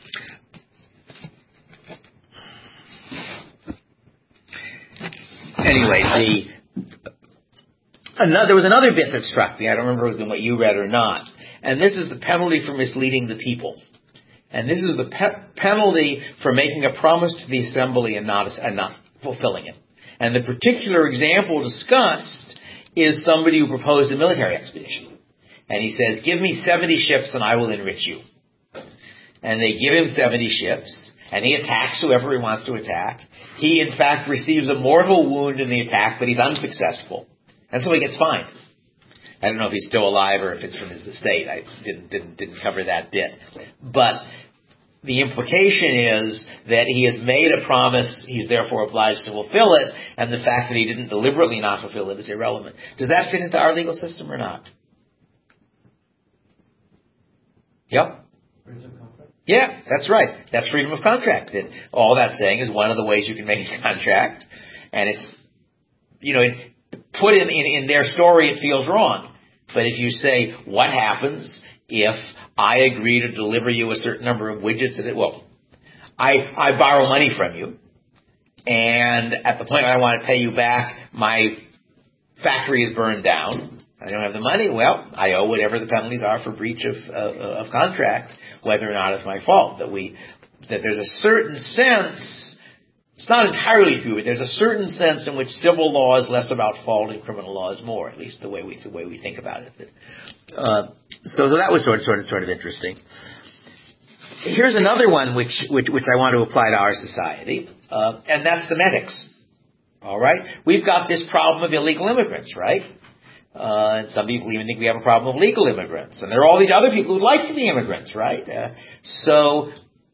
Speaker 1: anyway the another there was another bit that struck me. I don't remember what you read or not, and this is the penalty for misleading the people. And this is the pe- penalty for making a promise to the assembly and not and not fulfilling it. And the particular example discussed is somebody who proposed a military expedition. And he says, give me seventy ships and I will enrich you. And they give him seventy ships, and he attacks whoever he wants to attack. He, in fact, receives a mortal wound in the attack, but he's unsuccessful. And so he gets fined. I don't know if he's still alive or if it's from his estate. I didn't, didn't, didn't cover that bit. But the implication is that he has made a promise, he's therefore obliged to fulfill it, and the fact that he didn't deliberately not fulfill it is irrelevant. Does that fit into our legal system or not? Yep.
Speaker 5: Freedom of contract?
Speaker 1: Yeah, that's right. That's freedom of contract. That all that's saying is one of the ways you can make a contract, and it's, you know, it, put in, in, in their story it feels wrong. But if you say, what happens if I agree to deliver you a certain number of widgets, and it, well, I, I borrow money from you, and at the point when I want to pay you back, my factory is burned down. I don't have the money. Well, I owe whatever the penalties are for breach of uh, of contract, whether or not it's my fault. That we that there's a certain sense. It's not entirely true, but there's a certain sense in which civil law is less about fault and criminal law is more, at least the way we the way we think about it. Uh, so, so that was sort of sort of sort of interesting. Here's another one which which which I want to apply to our society, uh, and that's the medics. All right, we've got this problem of illegal immigrants, right? Uh, and some people even think we have a problem with legal immigrants. And there are all these other people who'd like to be immigrants, right? Uh, so,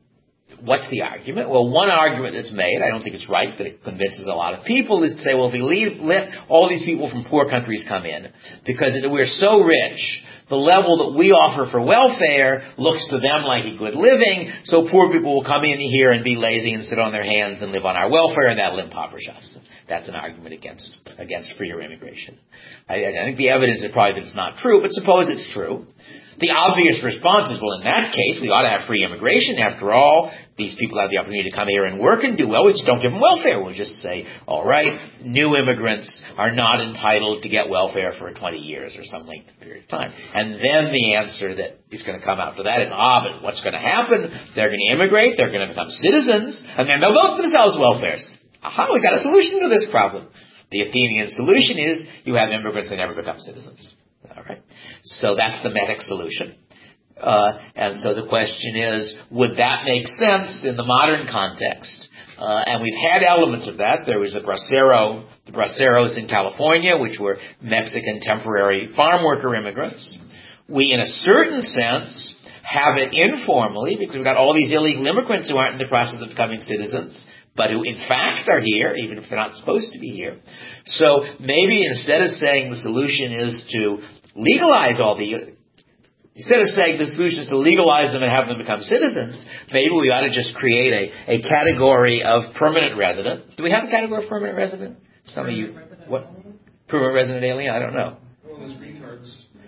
Speaker 1: what's the argument? Well, one argument that's made, I don't think it's right, but it convinces a lot of people, is to say, well, if we leave, let all these people from poor countries come in, because we're so rich, the level that we offer for welfare looks to them like a good living, so poor people will come in here and be lazy and sit on their hands and live on our welfare, and that'll impoverish us. That's an argument against against freer immigration. I, I think the evidence is probably that it's not true, but suppose it's true. The obvious response is, well, in that case, we ought to have free immigration. After all, these people have the opportunity to come here and work and do well. We just don't give them welfare. We'll just say, all right, new immigrants are not entitled to get welfare for twenty years or some length of period of time. And then the answer that is going to come after that is, ah, but what's going to happen? They're going to immigrate. They're going to become citizens. And then they'll vote themselves welfares. Aha, we've got a solution to this problem. The Athenian solution is you have immigrants that never become citizens. All right. So that's the Metic solution. Uh, and so the question is, would that make sense in the modern context? Uh, and we've had elements of that. There was the Bracero, the Braceros in California, which were Mexican temporary farm worker immigrants. We, in a certain sense, have it informally because we've got all these illegal immigrants who aren't in the process of becoming citizens, but who in fact are here, even if they're not supposed to be here. So maybe instead of saying the solution is to legalize all the, instead of saying the solution is to legalize them and have them become citizens, maybe we ought to just create a, a category of permanent resident. Do we have a category of permanent resident? Some of you, what? Permanent resident alien? I don't know.
Speaker 3: Well, those green cards.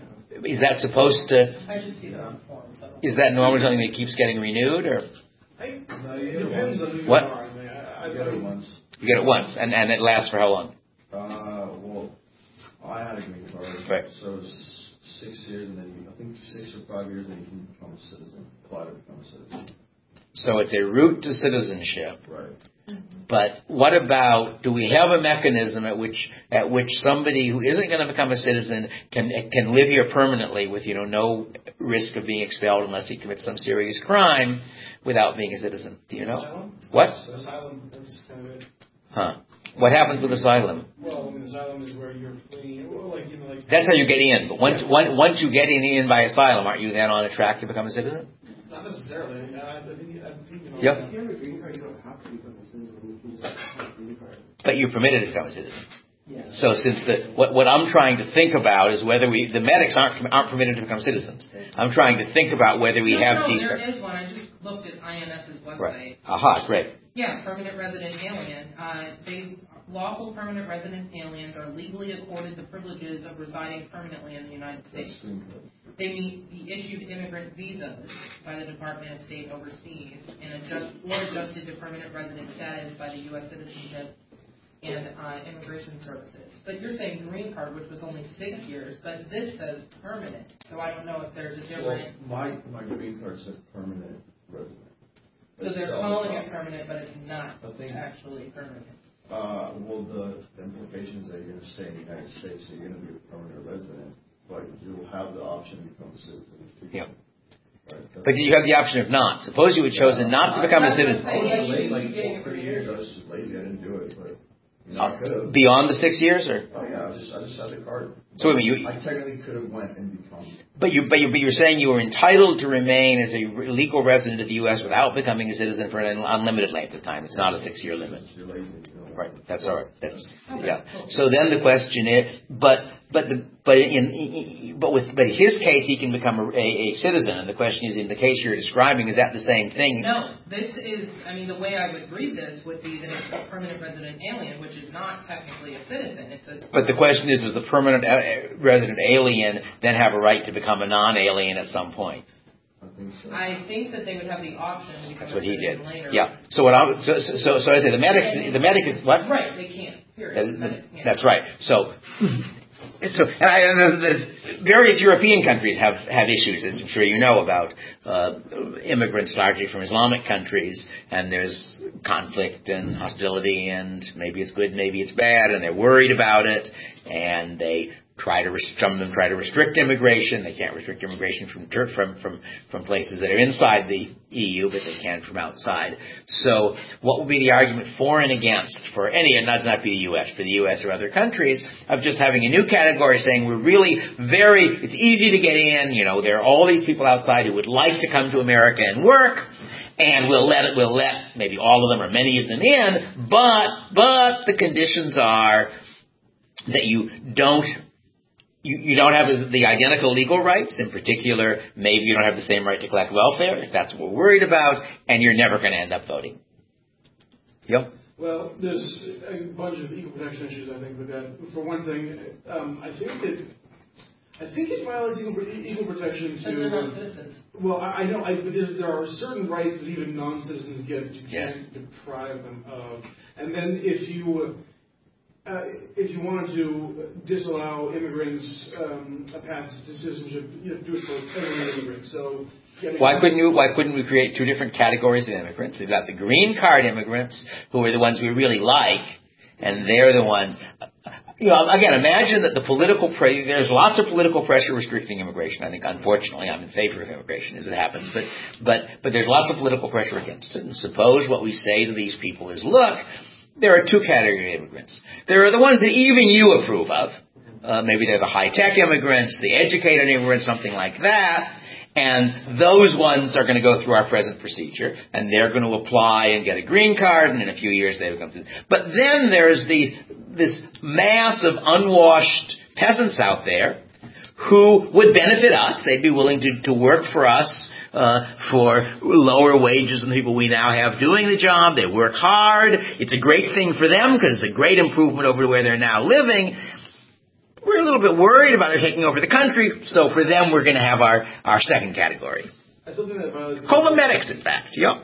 Speaker 1: Is that supposed to,
Speaker 2: I just see that on forums. I don't
Speaker 1: is that normally something that keeps getting renewed, or?
Speaker 3: I, it depends on who you
Speaker 1: What?
Speaker 3: are. I mean, I, I,
Speaker 7: I got it once.
Speaker 1: You get it once, and, and it lasts for how long?
Speaker 7: Uh, well, I had a green card.
Speaker 1: Right.
Speaker 7: So it's six years, and then you, I think six or five years, then you can become a citizen, apply to become a citizen.
Speaker 1: So it's a route to citizenship.
Speaker 7: Right.
Speaker 1: But what about, do we have a mechanism at which at which somebody who isn't going to become a citizen can can live here permanently with, you know, no risk of being expelled unless he commits some serious crime without being a citizen? Do you know?
Speaker 3: Asylum?
Speaker 1: What?
Speaker 3: Asylum, that's kind of it.
Speaker 1: Huh. What happens with asylum?
Speaker 3: Well, I mean, asylum is where you're fleeing, well, like, you know, like...
Speaker 1: That's how you get in. But once, once, once you get in, in by asylum, aren't you then on a track to become a citizen?
Speaker 3: Not necessarily. I, mean, I, I think, I think, you know...
Speaker 1: Yep.
Speaker 5: If you have a green card, you don't have to become a citizen. You can just have a green card.
Speaker 1: But you're permitted to become a citizen.
Speaker 5: Yeah.
Speaker 1: So since the, what, what I'm trying to think about is whether we, the medics aren't, aren't permitted to become citizens. I'm trying to think about whether we
Speaker 2: no,
Speaker 1: have
Speaker 2: no,
Speaker 1: deeper.
Speaker 2: there is one. I just looked at INS's website.
Speaker 1: Right. Aha, great.
Speaker 2: Yeah, permanent resident alien. Uh, they lawful permanent resident aliens are legally accorded the privileges of residing permanently in the United States. They meet the issued immigrant visas by the Department of State overseas and adjust or adjusted to permanent resident status by the U S Citizenship and uh, Immigration Services. But you're saying green card, which was only six years, but this says permanent. So I don't know if there's a different.
Speaker 7: Well, my my green card says permanent resident.
Speaker 2: So they're calling it permanent, but it's not
Speaker 7: I think-
Speaker 2: actually permanent.
Speaker 7: Uh, well, the, the implication is that you're going to stay in the United States, so you're going to be a permanent resident, but you'll have the option to become a citizen.
Speaker 1: Yeah.
Speaker 7: Right.
Speaker 1: But you have the option of not. Suppose you had chosen not to become a
Speaker 2: That's
Speaker 1: citizen.
Speaker 7: I was
Speaker 2: Yeah, you-
Speaker 7: late,
Speaker 2: you
Speaker 7: like
Speaker 2: get it
Speaker 7: four,
Speaker 2: for
Speaker 7: three
Speaker 2: years.
Speaker 7: years. I was just lazy. I didn't do it, but you know, I could have.
Speaker 1: Beyond the six years, or?
Speaker 7: Oh yeah, I just I just had the card.
Speaker 1: So wait a minute, you-
Speaker 7: I technically could have went and become.
Speaker 1: But you, but you, but you're saying you were entitled to remain as a legal resident of the U S without becoming a citizen for an unlimited length of time. It's not a six-year limit.
Speaker 7: You're lazy. You know.
Speaker 1: Right. That's all right. That's yeah. So then the question is, but but the but in but with but in his case he can become a, a, a citizen, and the question is, in the case you're describing, is that the same thing?
Speaker 2: No, this is, I mean, the way I would read this would be that it's a permanent resident alien, which is not technically a citizen. It's a.
Speaker 1: But the question is, does the permanent uh, resident alien then have a right to become a non-alien at some point?
Speaker 7: I think so.
Speaker 2: I think that they would have the option to become
Speaker 1: That's
Speaker 2: a
Speaker 1: what he did.
Speaker 2: citizen later.
Speaker 1: Yeah. So what I so so so I say the medic the medic is what?
Speaker 2: Right, they can't. Period.
Speaker 1: That-
Speaker 2: Medics can't.
Speaker 1: That's right. So, so and, I, and there's, there's various European countries have, have issues, as I'm sure you know, about uh, immigrants largely from Islamic countries, and there's conflict and hostility, and maybe it's good, maybe it's bad, and they're worried about it, and they try to rest- some of them try to restrict immigration. They can't restrict immigration from from from from places that are inside the E U, but they can from outside. So, what would be the argument for and against for any, and not not be the U S, for the U S or other countries, of just having a new category saying we're really very, it's easy to get in. You know, there are all these people outside who would like to come to America and work. And we'll let it, we'll let maybe all of them or many of them in, but, but the conditions are that you don't, you, you don't have the, the identical legal rights. In particular, maybe you don't have the same right to collect welfare, if that's what we're worried about, and you're never going to end up voting. Yep.
Speaker 3: Well, there's a bunch of equal protection issues, I think, with that. For one thing, um, I think that I think it violates equal, equal protection to.
Speaker 2: And they're not citizens.
Speaker 3: Well, I, I know, I, but there, there are certain rights that even non-citizens get that you
Speaker 1: Yes.
Speaker 3: can't deprive them of. And then if you uh, if you wanted to disallow immigrants um, a path to citizenship, you have to do it for every immigrant. So. Yeah, I mean,
Speaker 1: Why couldn't you? Why couldn't we create two different categories of immigrants? We've got the green card immigrants, who are the ones we really like, and they're the ones. You know, again, imagine that the political pre- there's lots of political pressure restricting immigration. I think, unfortunately, I'm in favor of immigration as it happens, but but but there's lots of political pressure against it. And suppose what we say to these people is, look, there are two categories of immigrants. There are the ones that even you approve of. Uh, maybe they're the high-tech immigrants, the educated immigrants, something like that. And those ones are going to go through our present procedure, and they're going to apply and get a green card, and in a few years they will come through. But then there's the, this mass of unwashed peasants out there who would benefit us. They'd be willing to, to work for us uh, for lower wages than the people we now have doing the job. They work hard. It's a great thing for them because it's a great improvement over where they're now living. We're a little bit worried about their taking over the country, so for them we're going to have our, our second category.
Speaker 3: I still think that violates.
Speaker 1: Call them medics, in fact. Yep.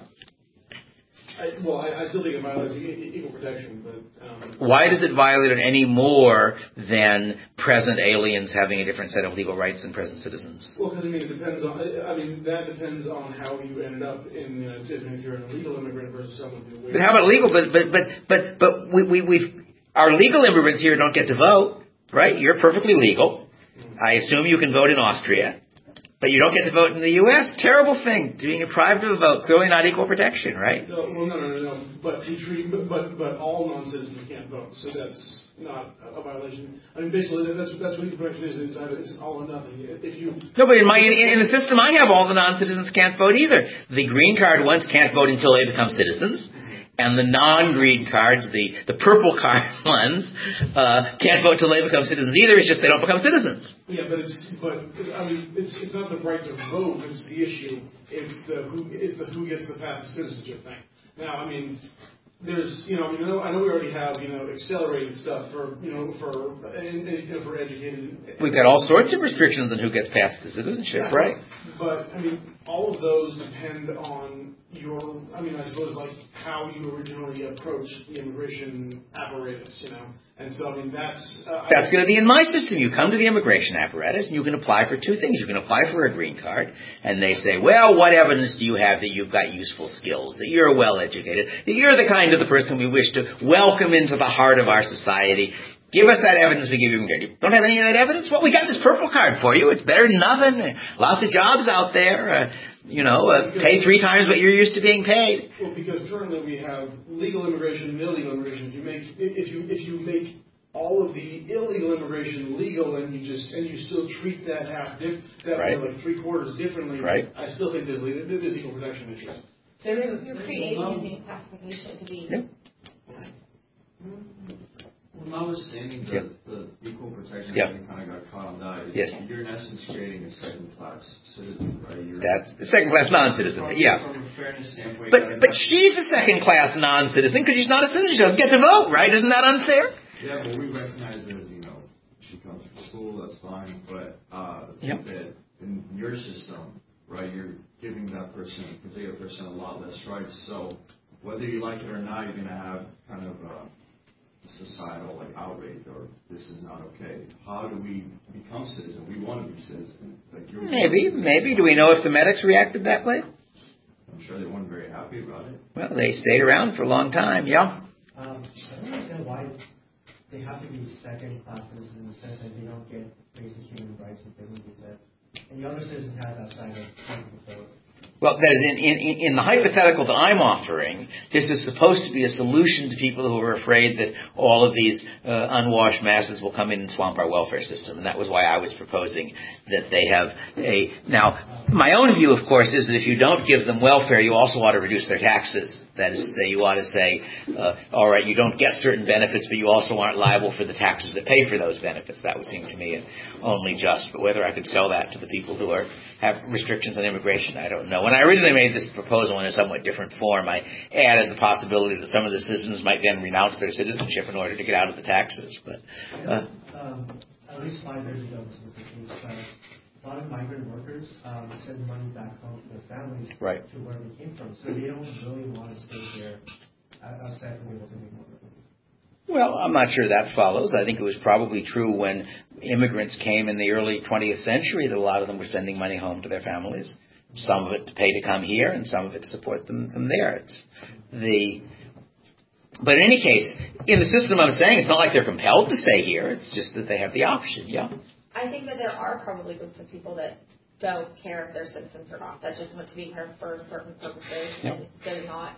Speaker 3: I, well, I, I still think it violates e- equal protection, but. Um,
Speaker 1: Why does it violate it any more than present aliens having a different set of legal rights than present citizens?
Speaker 3: Well, because I mean, it depends on. I mean, that depends on how you ended up in the United States. I mean, if you're an illegal immigrant versus someone who.
Speaker 1: But how about illegal? But but but but but we we we've our legal immigrants here don't get to vote. Right? You're perfectly legal. I assume you can vote in Austria, but you don't get to vote in the U S? Terrible thing. Being deprived of a vote. Clearly not equal protection, right?
Speaker 3: No, well, no, no, no, no. But we treat, but, but but all non-citizens can't vote, so that's not a violation. I mean, basically, that's that's what equal protection is. It's either it's an all or nothing. If you
Speaker 1: no, but in my in, in the system I have, all the non-citizens can't vote either. The green card ones can't vote until they become citizens. And the non-green cards, the, the purple card ones, uh, can't vote till they become citizens either. It's just they don't become citizens.
Speaker 3: Yeah, but it's but I mean it's it's not the right to vote that's the issue. It's the who is the who gets the path to citizenship thing. Now, I mean, there's you know I mean I know, I know we already have you know accelerated stuff for you know for and, and for educated.
Speaker 1: We've got all sorts of restrictions on who gets passed to citizenship,
Speaker 3: Yeah,
Speaker 1: right?
Speaker 3: But I mean, all of those depend on your, I mean, I suppose, like, how you originally approached the immigration apparatus, you know? And so, I mean, that's... Uh,
Speaker 1: That's going to be in my system. You come to the immigration apparatus, and you can apply for two things. You can apply for a green card, and they say, well, what evidence do you have that you've got useful skills, that you're well-educated, that you're the kind of the person we wish to welcome into the heart of our society? Give us that evidence, we give you a green card. Don't have any of that evidence? Well, we got this purple card for you. It's better than nothing. Lots of jobs out there. Uh, You know, uh, pay three times what you're used to being paid.
Speaker 3: Well, because currently we have legal immigration and illegal immigration. If you make if you if you make all of the illegal immigration legal, and you just and you still treat that half diff, that
Speaker 1: right.
Speaker 3: like three quarters differently,
Speaker 1: right.
Speaker 3: I still think there's there's equal protection issues.
Speaker 4: You're, you're creating a new classification to be.
Speaker 1: Yep.
Speaker 7: Well, notwithstanding the,
Speaker 1: yep.
Speaker 7: the equal protection
Speaker 1: yep.
Speaker 7: that kind of got caught on that,
Speaker 1: yes.
Speaker 7: you're in essence creating a second-class citizen, right? You're
Speaker 1: That's a second-class non-citizen,
Speaker 7: from,
Speaker 1: yeah.
Speaker 7: From a fairness standpoint,
Speaker 1: but but she's a second-class non-citizen because she's not a citizen. She doesn't get to vote, right? Isn't that unfair?
Speaker 7: Yeah, but we recognize her as, you know, she comes from school, that's fine, but uh,
Speaker 1: yep.
Speaker 7: that in your system, right, you're giving that person, particular person, a lot less rights. So whether you like it or not, you're going to have kind of a societal like outrage or this is not okay. How do we become citizens? We want to be citizens. Like you're
Speaker 1: maybe, maybe. Do we know if the medics reacted that way?
Speaker 7: I'm sure they weren't very happy about it.
Speaker 1: Well, they stayed around for a long time, yeah.
Speaker 5: Um, I don't understand why they have to be second-class citizens in the sense that they don't get basic human rights and dignity that any other citizen has outside of before.
Speaker 1: Well, that is in, in, in the hypothetical that I'm offering, this is supposed to be a solution to people who are afraid that all of these uh, unwashed masses will come in and swamp our welfare system. And that was why I was proposing that they have a... Now, my own view, of course, is that if you don't give them welfare, you also ought to reduce their taxes. That is to say, you ought to say, uh, all right, you don't get certain benefits, but you also aren't liable for the taxes that pay for those benefits. That would seem to me only just. But whether I could sell that to the people who are have restrictions on immigration, I don't know. When I originally made this proposal in a somewhat different form, I added the possibility that some of the citizens might then renounce their citizenship in order to get out of the taxes. But uh,
Speaker 5: um, at least five years ago, this was the case. But a lot of migrant workers um, send money back home to their families
Speaker 1: right.
Speaker 5: to where they came from, so they don't really want to stay here outside from able to make more money.
Speaker 1: Well, I'm not sure that follows. I think it was probably true when immigrants came in the early twentieth century that a lot of them were sending money home to their families. Some of it to pay to come here, and some of it to support them from there. It's the, but in any case, in the system I'm saying, it's not like they're compelled to stay here. It's just that they have the option. Yeah.
Speaker 4: I think that there are probably groups of people that don't care if they're citizens or not, that just want to be here for certain purposes,
Speaker 1: yeah.
Speaker 4: and they're not.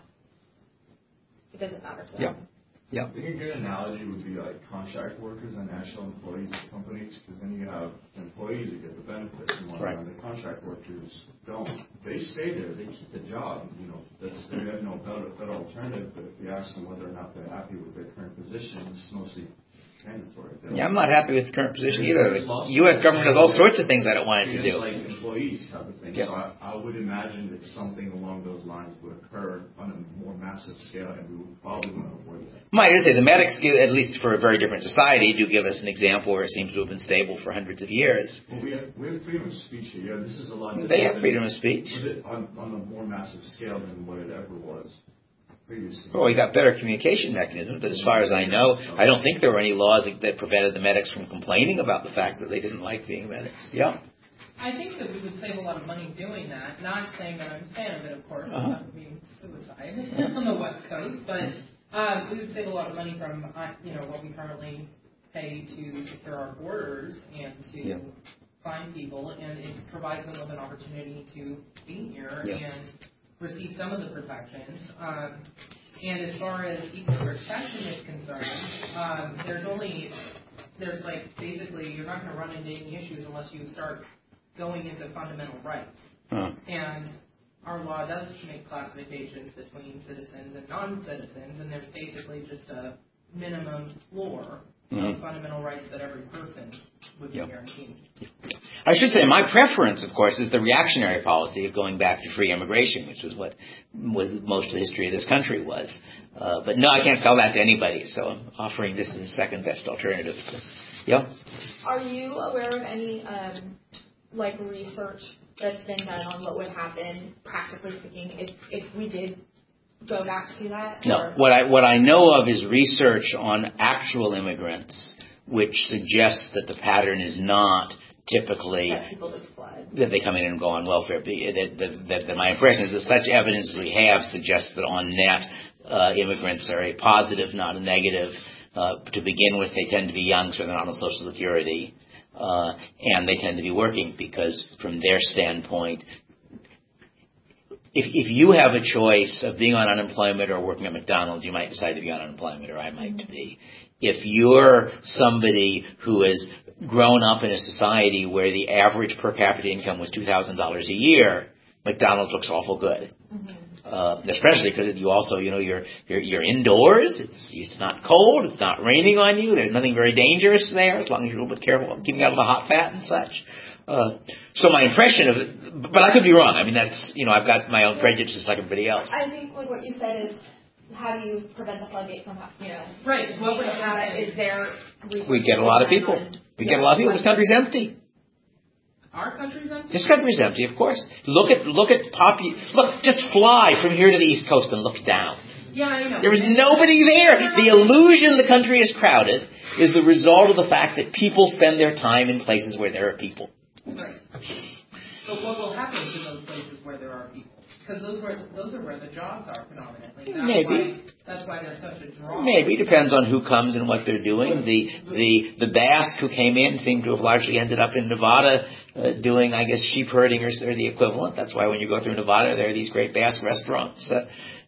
Speaker 4: It doesn't matter to them.
Speaker 1: Yeah. Yeah.
Speaker 7: I think a good analogy would be like contract workers and national employees of companies, because then you have employees who get the benefits, and
Speaker 1: right.
Speaker 7: the contract workers don't. They stay there, they keep the job. You know, that's they have no better, better alternative. But if you ask them whether or not they're happy with their current position, it's mostly mandatory. They're
Speaker 1: yeah, I'm not happy with the current position either. The U S government does all sorts of things I don't want it to do.
Speaker 7: Like employees type of thing.
Speaker 1: Yeah.
Speaker 7: So I, I would imagine that something along those lines would occur on a more massive scale, and we would probably want to avoid that.
Speaker 1: Might I say the medics, give, at least for a very different society, do give us an example where it seems to have been stable for hundreds of years.
Speaker 7: Well, we have, we have freedom of speech here. Yeah, this is a lot different.
Speaker 1: They have freedom of speech.
Speaker 7: With it on, on a more massive scale than what it ever was previously.
Speaker 1: Well, we got better communication mechanisms, but as far as I know, I don't think there were any laws that, that prevented the medics from complaining about the fact that they didn't like being medics. Yeah.
Speaker 2: I think that we would save a lot of money doing that. Not saying that I'm a fan of it, of course.
Speaker 1: Uh-huh.
Speaker 2: That would be suicide on the West Coast, but um, we would save a lot of money from uh, you know what we currently pay to secure our borders and to
Speaker 1: yeah.
Speaker 2: find people, and it provides them with an opportunity to be here
Speaker 1: yeah.
Speaker 2: and receive some of the protections. Um, and as far as equal protection is concerned, um, there's only there's like basically you're not going to run into any issues unless you start going into fundamental rights.
Speaker 1: Uh-huh.
Speaker 2: And our law does make classifications between citizens and non-citizens, and there's basically just a minimum floor
Speaker 1: mm-hmm.
Speaker 2: of fundamental rights that every person would be
Speaker 1: yep.
Speaker 2: guaranteed.
Speaker 1: I should say my preference, of course, is the reactionary policy of going back to free immigration, which was what was most of the history of this country was. Uh, but no, I can't sell that to anybody, so I'm offering this as a second best alternative. So, yeah.
Speaker 4: Are you aware of any um, like research that's been done on what would happen, practically speaking, if if we did go back to that?
Speaker 1: No.
Speaker 4: Or?
Speaker 1: What I what I know of is research on actual immigrants, which suggests that the pattern is not typically
Speaker 4: that people just flood.
Speaker 1: That they come in and go on welfare. That, that, that, that my impression is that such evidence as we have suggests that on net uh, immigrants are a positive, not a negative. Uh, to begin with, they tend to be young, so they're not on Social Security. Uh, and they tend to be working because from their standpoint, if, if you have a choice of being on unemployment or working at McDonald's, you might decide to be on unemployment, or I might mm-hmm. be. If you're somebody who has grown up in a society where the average per capita income was two thousand dollars a year, McDonald's looks awful good. Mm-hmm. Uh, especially because you also, you know, you're, you're you're indoors. It's it's not cold. It's not raining on you. There's nothing very dangerous there, as long as you're a little bit careful of keeping out of the hot fat and such. Uh, so my impression of it, but I could be wrong. I mean, that's, you know, I've got my own prejudices like everybody else.
Speaker 4: I think like what you said is, how do you prevent the floodgate from, you know,
Speaker 2: right? What would happen?
Speaker 4: Is there?
Speaker 1: We get a lot of people. We get a lot of people. This country's empty.
Speaker 2: Our country's empty?
Speaker 1: This country's empty, of course. Look at look at popu- Look, just fly from here to the East Coast and look down.
Speaker 2: Yeah, I know.
Speaker 1: There is nobody there. The illusion the country is crowded is the result of the fact that people spend their time in places where there are people.
Speaker 2: Right. But what will happen to those places where there are people? Because those were those are where the jobs are predominantly. That's
Speaker 1: Maybe.
Speaker 2: Why, that's why they're such a draw.
Speaker 1: Maybe. Depends on who comes and what they're doing. The the the Basque who came in seemed to have largely ended up in Nevada uh, doing, I guess, sheep herding or, or the equivalent. That's why when you go through Nevada, there are these great Basque restaurants. Uh,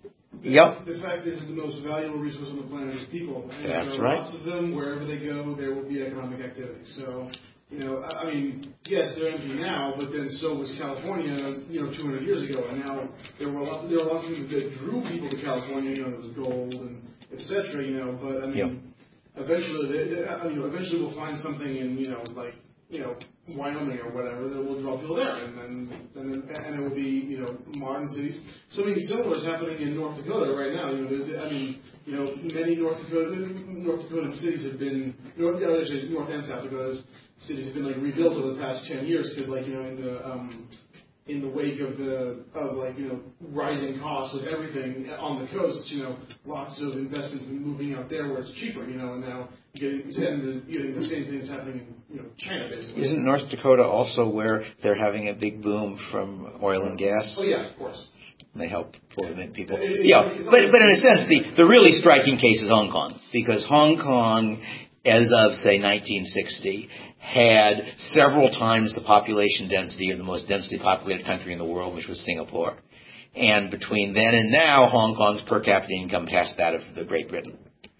Speaker 1: Yep.
Speaker 3: The fact is that the most valuable resource on the planet is people. And
Speaker 1: That's
Speaker 3: there are
Speaker 1: right.
Speaker 3: Lots of them. Wherever they go, there will be economic activity. So, you know, I, I mean, yes, they're empty now, but then so was California, you know, two hundred years ago. And now there were lots. Of, there were lots of things that drew people to California. You know, there was gold and et cetera. You know, but I mean, yep. eventually, they, they, I mean, eventually we'll find something in, you know, like, you know, Wyoming or whatever that will draw people there, and then and then and it will be, you know, modern cities. Something similar is happening in North Dakota right now. You know, I mean, you know, many North Dakota North Dakotan cities have been North, North and South Dakota cities have been like rebuilt over the past ten years because, like, you know, in the um, in the wake of the of like you know rising costs of everything on the coast, you know, lots of investments in moving out there where it's cheaper, you know, and now getting and the, getting the same thing that's happening in, you know, China basically.
Speaker 1: Isn't North Dakota also where they're having a big boom from oil and gas?
Speaker 3: Oh yeah, of course.
Speaker 1: They help poor people. Yeah, but but in a sense, the the really striking case is Hong Kong, because Hong Kong, as of say nineteen sixty, had several times the population density of the most densely populated country in the world, which was Singapore. And between then and now, Hong Kong's per capita income passed that of the Great Britain.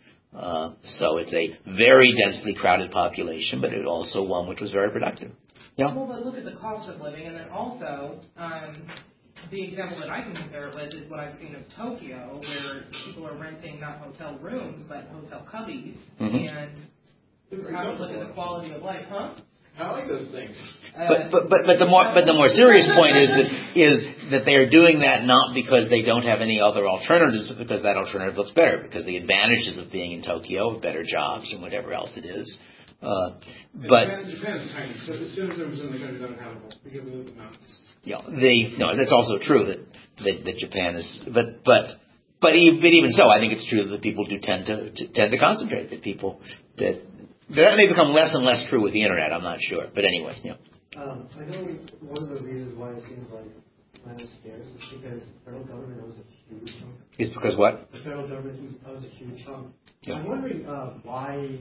Speaker 1: Uh, so it's a very densely crowded population, but it also one which was very productive. Yeah.
Speaker 2: Well, but look at the cost of living, and then also um, the example that I can compare it with is what I've seen of Tokyo, where people are renting not hotel rooms but hotel cubbies, mm-hmm. and you have to look at the quality of life, huh?
Speaker 3: I like those things.
Speaker 2: Uh,
Speaker 1: but, but but but the more but the more serious point is that is that they are doing that not because they don't have any other alternatives, but because that alternative looks better. Because the advantages of being in Tokyo, better jobs and whatever else it is. Uh, but
Speaker 3: Japan, Japan's tiny, so the citizens in the country is uninhabitable because of the mountains.
Speaker 1: Yeah, the no, that's also true that, that that Japan is, but but but even, but even so, I think it's true that people do tend to, to tend to concentrate. That people that. That may become less and less true with the internet. I'm not sure, but anyway, yeah.
Speaker 5: Um, I know one of the reasons why it seems like land is scarce is because the federal government owns a huge chunk.
Speaker 1: Is because what?
Speaker 5: The federal government owns a huge chunk.
Speaker 1: Yeah.
Speaker 5: I'm wondering uh, why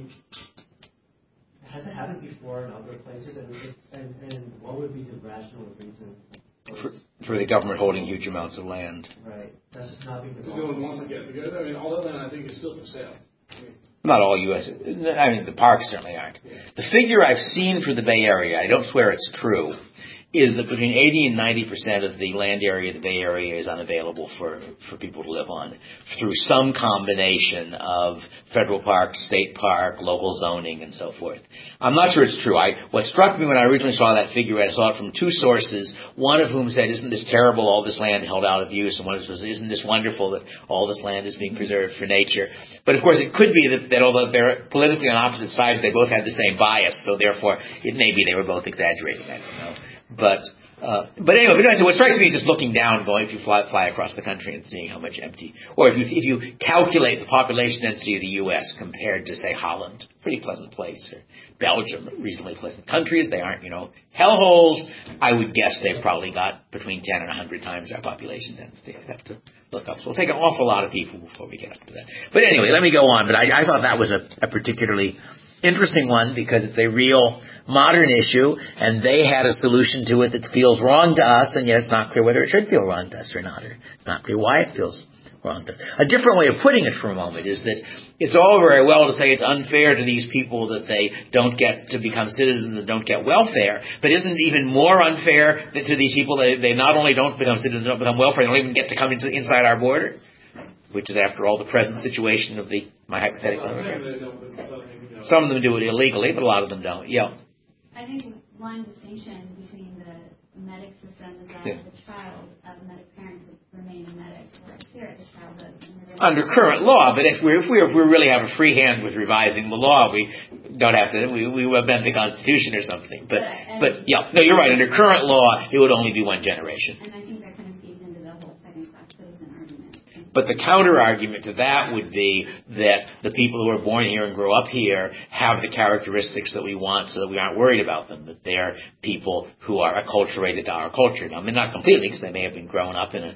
Speaker 5: has it happened before in other places, and, and, and what would be the rational reason
Speaker 1: for, for the government holding huge amounts of land?
Speaker 5: Right. That's just not being
Speaker 3: developed. No one wants to get the I mean, all that land I think is still for sale. I mean,
Speaker 1: Not all U S I mean, the parks certainly aren't. The figure I've seen for the Bay Area, I don't swear it's true, is that between eighty and ninety percent of the land area of the Bay Area is unavailable for, for people to live on through some combination of federal park, state park, local zoning, and so forth. I'm not sure it's true. I, what struck me when I originally saw that figure, I saw it from two sources, one of whom said, isn't this terrible, all this land held out of use, and one was, isn't this wonderful that all this land is being preserved for nature. But of course it could be that, that although they're politically on opposite sides, they both had the same bias, so therefore it may be they were both exaggerating, I don't know. But uh, but anyway, but anyway, so what strikes me is just looking down, going if you fly fly across the country and seeing how much empty, or if you if you calculate the population density of the U S compared to say Holland, pretty pleasant place, or Belgium, reasonably pleasant countries. They aren't, you know, hellholes. I would guess they've probably got between ten and a hundred times our population density. I'd have to look up. So it'll take an awful lot of people before we get up to that. But anyway, let me go on. But I, I thought that was a, a particularly interesting one because it's a real modern issue, and they had a solution to it that feels wrong to us, and yet it's not clear whether it should feel wrong to us or not, or it's not clear why it feels wrong to us. A different way of putting it for a moment is that it's all very well to say it's unfair to these people that they don't get to become citizens and don't get welfare, but isn't it even more unfair that to these people they, they not only don't become citizens, don't become welfare, they don't even get to come into inside our border, which is after all the present situation of the my hypothetical immigrants. Some of them do it illegally, but a lot of them don't. Yeah.
Speaker 9: I think one distinction between the medic system is that yeah. the child of medic parents would remain a medic, whereas here at the childhood.
Speaker 1: Under current law, but if we if we if we really have a free hand with revising the law, we don't have to. We we amend the Constitution or something. But but, but yeah, no, you're right. Under current law, it would only be one generation.
Speaker 9: And I think that kind of feeds into the whole second-class citizen argument.
Speaker 1: But the counter-argument to that would be that the people who are born here and grow up here have the characteristics that we want so that we aren't worried about them, that they're people who are acculturated to our culture. Now, I mean, not completely, because they may have been grown up in a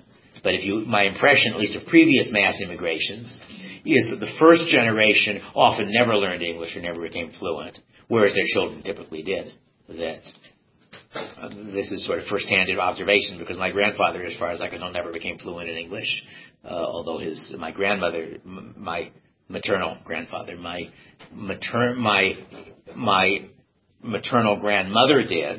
Speaker 1: But if you, my impression, at least of previous mass immigrations, is that the first generation often never learned English or never became fluent, whereas their children typically did. That uh, this is sort of first-hand observation, because my grandfather, as far as I can know, never became fluent in English, uh, although his my grandmother, m- my maternal grandfather, my mater- my my maternal grandmother did,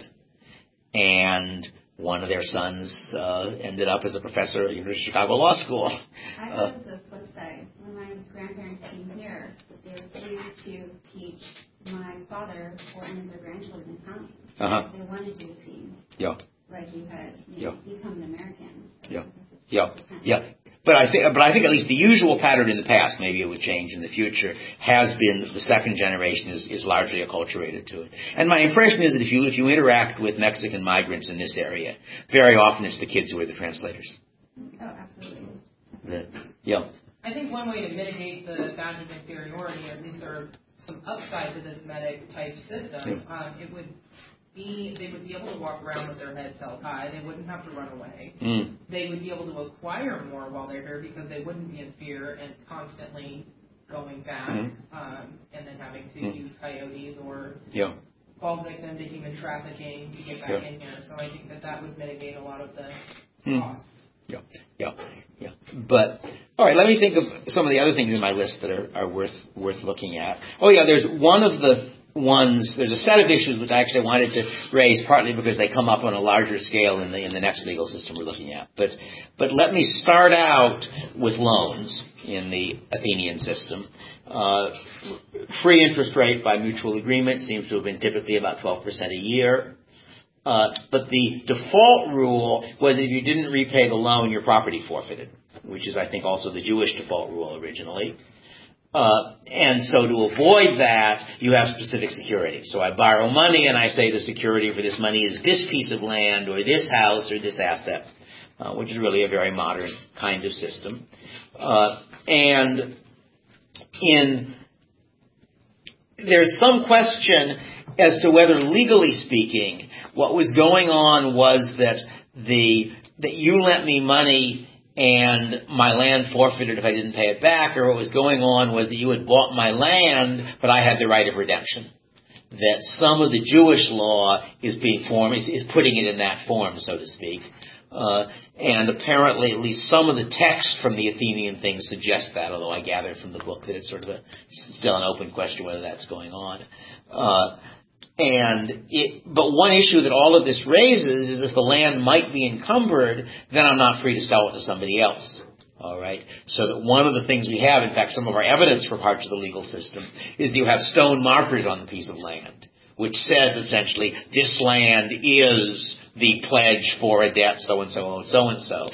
Speaker 1: and one of their sons uh, ended up as a professor at the University of Chicago Law School.
Speaker 9: I thought it was the flip side. When my grandparents came here, they refused to teach my father or any of their grandchildren Italian.
Speaker 1: Uh-huh.
Speaker 9: They wanted you to seem
Speaker 1: Yeah.
Speaker 9: like you had you know,
Speaker 1: Yeah.
Speaker 9: become an American. So
Speaker 1: Yeah.
Speaker 9: it's
Speaker 1: Yeah.
Speaker 9: kind of-
Speaker 1: Yeah. But I think, but I think at least the usual pattern in the past, maybe it would change in the future, has been that the second generation is, is largely acculturated to it. And my impression is that if you if you interact with Mexican migrants in this area, very often it's the kids who are the translators.
Speaker 9: Oh, absolutely.
Speaker 1: The, yeah.
Speaker 2: I think one way to mitigate the badge of inferiority, or at least there are some upside to this medic type system,
Speaker 1: Yeah.
Speaker 2: um, it would be, they would be able to walk around with their heads held high. They wouldn't have to run away.
Speaker 1: Mm.
Speaker 2: They would be able to acquire more while they're here because they wouldn't be in fear and constantly going back
Speaker 1: Mm.
Speaker 2: um, and then having to
Speaker 1: Mm.
Speaker 2: use coyotes or
Speaker 1: Yeah.
Speaker 2: fall victim to human trafficking to get back
Speaker 1: Yeah.
Speaker 2: in here. So I think that that would mitigate a lot of the
Speaker 1: Mm.
Speaker 2: costs.
Speaker 1: Yeah, yeah, yeah. But all right, let me think of some of the other things in my list that are, are worth worth looking at. Oh yeah, there's one of the ones. There's a set of issues which I actually wanted to raise, partly because they come up on a larger scale in the in the next legal system we're looking at. But but let me start out with loans in the Athenian system. Uh, free interest rate by mutual agreement seems to have been typically about twelve percent a year. Uh, but the default rule was if you didn't repay the loan, your property forfeited, which is, I think, also the Jewish default rule originally. Uh, and so to avoid that, you have specific security. So I borrow money and I say the security for this money is this piece of land or this house or this asset, uh, which is really a very modern kind of system. Uh, and in there's some question as to whether, legally speaking, what was going on was that the that you lent me money and my land forfeited if I didn't pay it back, or what was going on was that you had bought my land, but I had the right of redemption. That some of the Jewish law is being formed, is, is putting it in that form, so to speak. Uh, and apparently at least some of the text from the Athenian things suggest that, although I gather from the book that it's sort of a, still an open question whether that's going on. Uh, And it, but one issue that all of this raises is if the land might be encumbered, then I'm not free to sell it to somebody else. All right. So that one of the things we have, in fact, some of our evidence for parts of the legal system, is that you have stone markers on the piece of land, which says essentially this land is the pledge for a debt, so and so and so and so.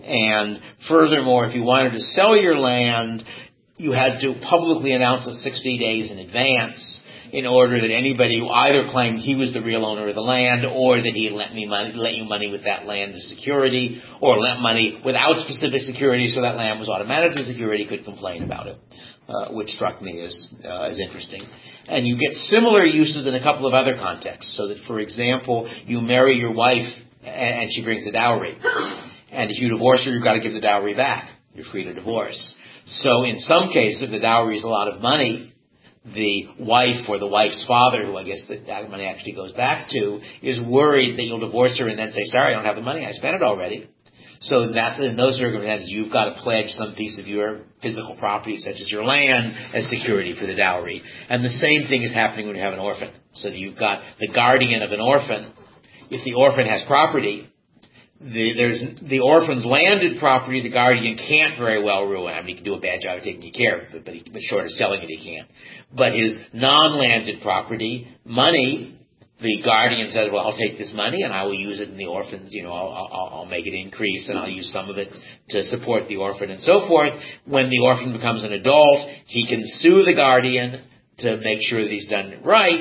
Speaker 1: And furthermore, if you wanted to sell your land, you had to publicly announce it sixty days in advance, in order that anybody who either claimed he was the real owner of the land, or that he had lent me money, lent you money with that land as security, or lent money without specific security, so that land was automatically security, could complain about it, uh, which struck me as uh, as interesting. And you get similar uses in a couple of other contexts. So that, for example, you marry your wife and she brings a dowry, and if you divorce her, you've got to give the dowry back. You're free to divorce. So in some cases, if the dowry is a lot of money, the wife or the wife's father, who I guess that money actually goes back to, is worried that you'll divorce her and then say, sorry, I don't have the money, I spent it already. So that's, in those circumstances, you've got to pledge some piece of your physical property, such as your land, as security for the dowry. And the same thing is happening when you have an orphan. So that you've got the guardian of an orphan. If the orphan has property, The, there's the orphan's landed property, the guardian can't very well ruin. I mean, he can do a bad job of taking care of it, but, he, but short of selling it, he can't. But his non-landed property, money, the guardian says, well, I'll take this money and I will use it in the orphan's, you know, I'll, I'll, I'll make it increase and I'll use some of it to support the orphan and so forth. When the orphan becomes an adult, he can sue the guardian to make sure that he's done it right.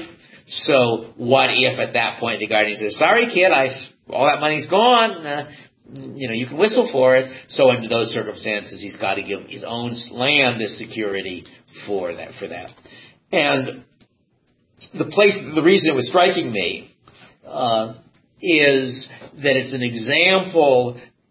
Speaker 1: So what if at that point the guardian says, sorry kid, I... all that money's gone, uh, you know, you can whistle for it. So under those circumstances, he's got to give his own land as security for that, for that. And the place, the reason it was striking me, uh, is that it's an example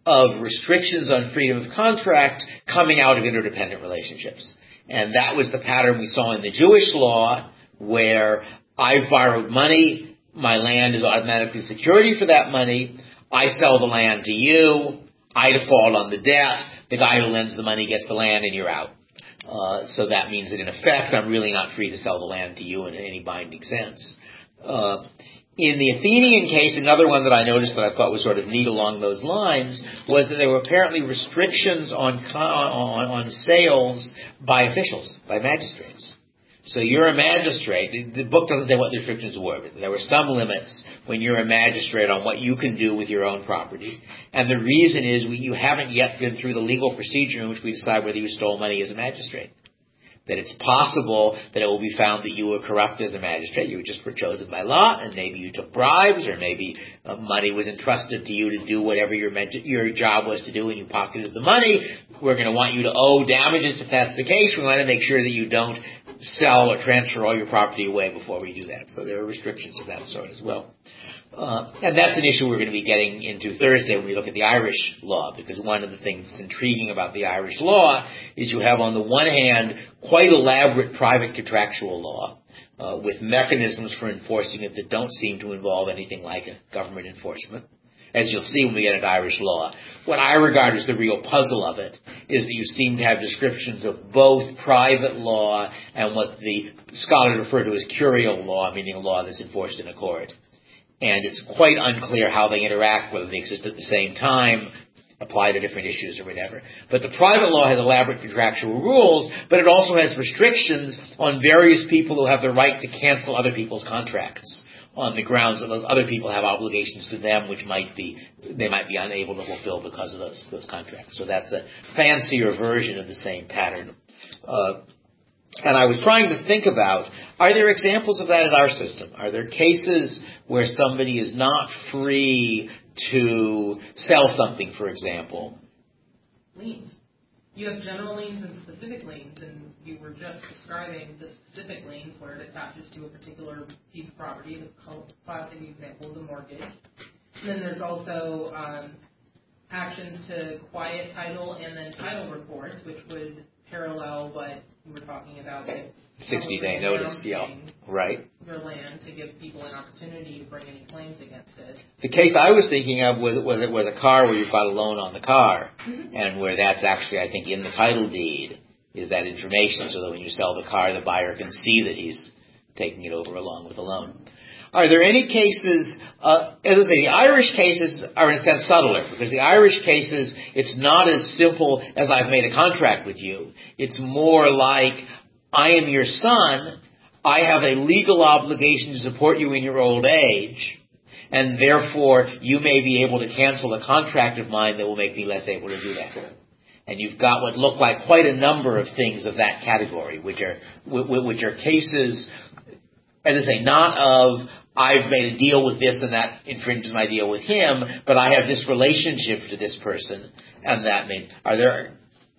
Speaker 1: of restrictions on freedom of contract coming out of interdependent relationships. And that was the pattern we saw in the Jewish law, where I've borrowed money, my land is automatically security for that money, I sell the land to you, I default on the debt, the guy who lends the money gets the land and you're out. Uh, so that means that in effect I'm really not free to sell the land to you in any binding sense. Uh, in the Athenian case, another one that I noticed that I thought was sort of neat along those lines was that there were apparently restrictions on on, on sales by officials, by magistrates. So you're a magistrate. The book doesn't say what the restrictions were, but there were some limits when you're a magistrate on what you can do with your own property. And the reason is we, you haven't yet been through the legal procedure in which we decide whether you stole money as a magistrate. That it's possible that it will be found that you were corrupt as a magistrate. You just were chosen by lot, and maybe you took bribes, or maybe uh, money was entrusted to you to do whatever your your job was to do, and you pocketed the money. We're going to want you to owe damages if that's the case. We want to make sure that you don't sell or transfer all your property away before we do that. So there are restrictions of that sort as well. Uh, and that's an issue we're going to be getting into Thursday when we look at the Irish law, because one of the things that's intriguing about the Irish law is you have on the one hand quite elaborate private contractual law uh, with mechanisms for enforcing it that don't seem to involve anything like a government enforcement. As you'll see when we get at Irish law, what I regard as the real puzzle of it is that you seem to have descriptions of both private law and what the scholars refer to as curial law, meaning a law that's enforced in a court. And it's quite unclear how they interact, whether they exist at the same time, apply to different issues or whatever. But the private law has elaborate contractual rules, but it also has restrictions on various people who have the right to cancel other people's contracts on the grounds that those other people have obligations to them, which might be, they might be unable to fulfill because of those, those contracts. So that's a fancier version of the same pattern. Uh, And I was trying to think about, are there examples of that in our system? Are there cases where somebody is not free to sell something, for example?
Speaker 2: Liens. You have general liens and specific liens, and you were just describing the specific liens where it attaches to a particular piece of property. The classic example is a mortgage. And then there's also um, actions to quiet title and then title reports, which would parallel what we were talking about with
Speaker 1: sixty-day notice, yeah, right.
Speaker 2: Your land to give people an opportunity to bring any claims against it.
Speaker 1: The case I was thinking of was was it was a car where you've got a loan on the car,
Speaker 2: mm-hmm.
Speaker 1: and where that's actually, I think, in the title deed is that information, so that when you sell the car, the buyer can see that he's taking it over along with the loan. Are there any cases, uh, as I say, the Irish cases are in a sense subtler, because the Irish cases, it's not as simple as I've made a contract with you. It's more like, I am your son, I have a legal obligation to support you in your old age, and therefore you may be able to cancel a contract of mine that will make me less able to do that. And you've got what look like quite a number of things of that category, which are which are cases, as I say, not of, I've made a deal with this and that infringes my deal with him, but I have this relationship to this person, and that means, are there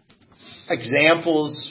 Speaker 1: examples?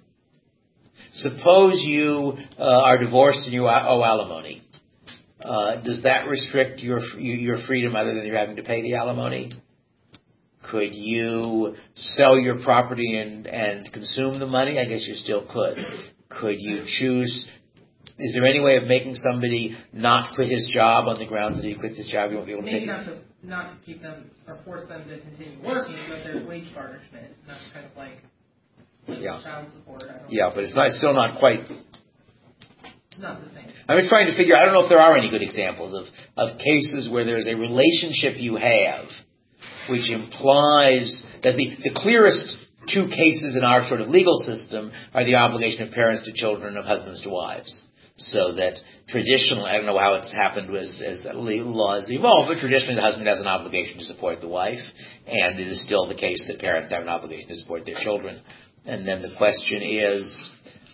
Speaker 1: Suppose you uh, are divorced and you owe alimony. Uh, does that restrict your your freedom other than you're having to pay the alimony? Could you sell your property and, and consume the money? I guess you still could. Could you choose... Is there any way of making somebody not quit his job on the grounds that he quits his job? You won't be able to
Speaker 2: Maybe
Speaker 1: pay
Speaker 2: not to not to keep them or force them to continue working, but there's wage garnishment. That's kind of like, like
Speaker 1: yeah.
Speaker 2: child support. I don't
Speaker 1: yeah,
Speaker 2: know.
Speaker 1: but it's not it's still not quite.
Speaker 2: Not the same.
Speaker 1: I'm just trying to figure. I don't know if there are any good examples of of cases where there's a relationship you have, which implies that the the clearest two cases in our sort of legal system are the obligation of parents to children and of husbands to wives. So that traditionally, I don't know how it's happened as, as law has evolved, but traditionally the husband has an obligation to support the wife, and it is still the case that parents have an obligation to support their children. And then the question is,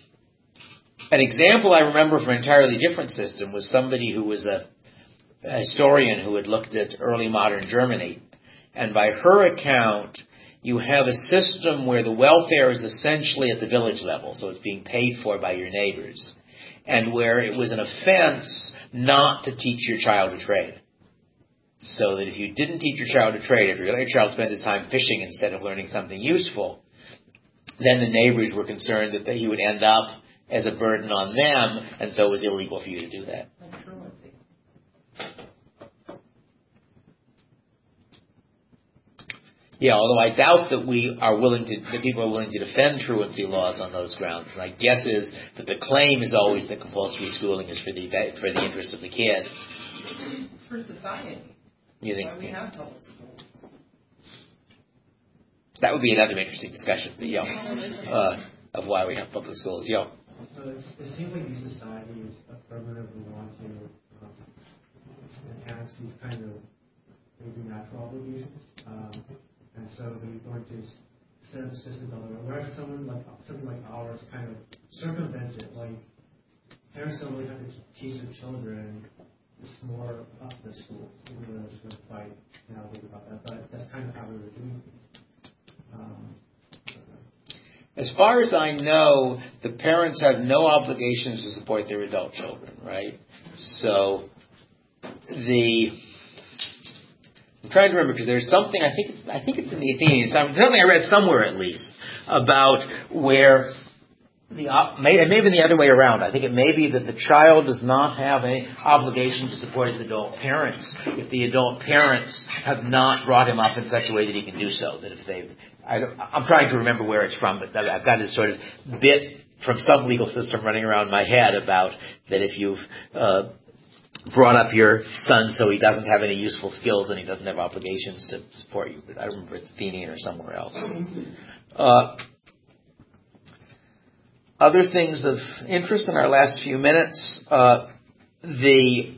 Speaker 1: an example I remember from an entirely different system was somebody who was a, a historian who had looked at early modern Germany, and by her account, you have a system where the welfare is essentially at the village level, so it's being paid for by your neighbors, and where it was an offense not to teach your child a trade. So that if you didn't teach your child to trade, if you let your child spend his time fishing instead of learning something useful, then the neighbors were concerned that he would end up as a burden on them, and so it was illegal for you to do that. Yeah, although I doubt that we are willing to, that people are willing to defend truancy laws on those grounds. My guess is that the claim is always that compulsory schooling is for the for the interest of the kid.
Speaker 2: It's for society.
Speaker 1: You think?
Speaker 2: Why we have public schools.
Speaker 1: That would be another interesting discussion, you know, uh, of why we have public schools. Yo.
Speaker 5: So it's, it seems like these societies affirmatively want to um, enhance these kind of maybe natural obligations. Um, And so they're going to set up a system the other way. Whereas someone like something like ours kind of circumvents it. Like parents don't really have to teach their children. It's more up to the school. We're going to sort of fight now about that, but that's kind of how we were doing things. Um,
Speaker 1: as far as I know, the parents have no obligations to support their adult children, right? So the I'm trying to remember because there's something I think it's I think it's in the Athenians. Something I read somewhere at least about where the maybe it may be the other way around. I think it may be that the child does not have an obligation to support his adult parents if the adult parents have not brought him up in such a way that he can do so. That if they, I don't, I'm trying to remember where it's from, but I've got this sort of bit from some legal system running around my head about that if you've uh, brought up your son so he doesn't have any useful skills and he doesn't have obligations to support you. But I remember it's Athenian or somewhere else. Uh, other things of interest in our last few minutes. Uh, the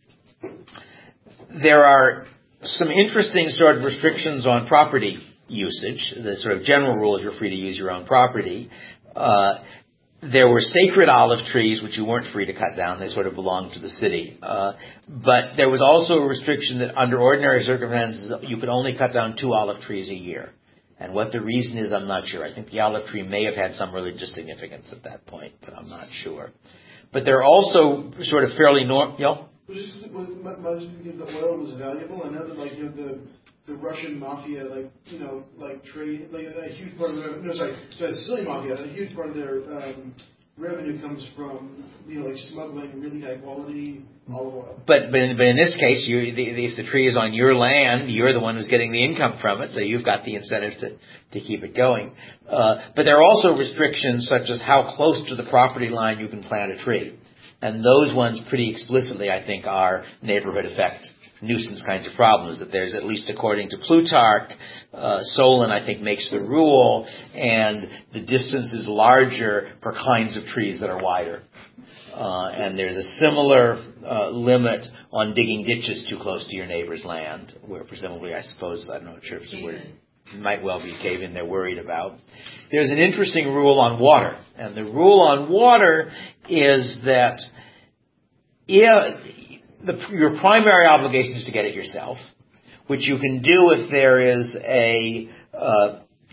Speaker 1: there are some interesting sort of restrictions on property usage. The sort of general rule is you're free to use your own property. Uh, There were sacred olive trees, which you weren't free to cut down. They sort of belonged to the city. Uh, but there was also a restriction that under ordinary circumstances, you could only cut down two olive trees a year. And what the reason is, I'm not sure. I think the olive tree may have had some religious significance at that point, but I'm not sure. But they're also sort of fairly normal. You know?
Speaker 3: Was it just, was it because the oil was valuable? I know that, like, you know, the the Russian mafia, like, you know, like trade, like a huge part of their, no, sorry, so the Sicilian mafia, a huge part of their um, revenue comes from, you know, like smuggling really high quality olive oil. But
Speaker 1: but in, but in this case, you, the, the, if the tree is on your land, you're the one who's getting the income from it, so you've got the incentive to, to keep it going. Uh, but there are also restrictions such as how close to the property line you can plant a tree. And those ones pretty explicitly, I think, are neighborhood effect nuisance kinds of problems, that there's, at least according to Plutarch, uh, Solon, I think, makes the rule, and the distance is larger for kinds of trees that are wider. Uh, and there's a similar uh, limit on digging ditches too close to your neighbor's land, where presumably, I suppose, I'm not sure if it's a word, it might well be cave-in they're worried about. There's an interesting rule on water, and the rule on water is that if The, your primary obligation is to get it yourself, which you can do if there is a uh,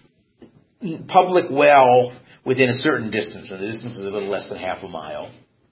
Speaker 1: public well within a certain distance, and the distance is a little less than half a mile.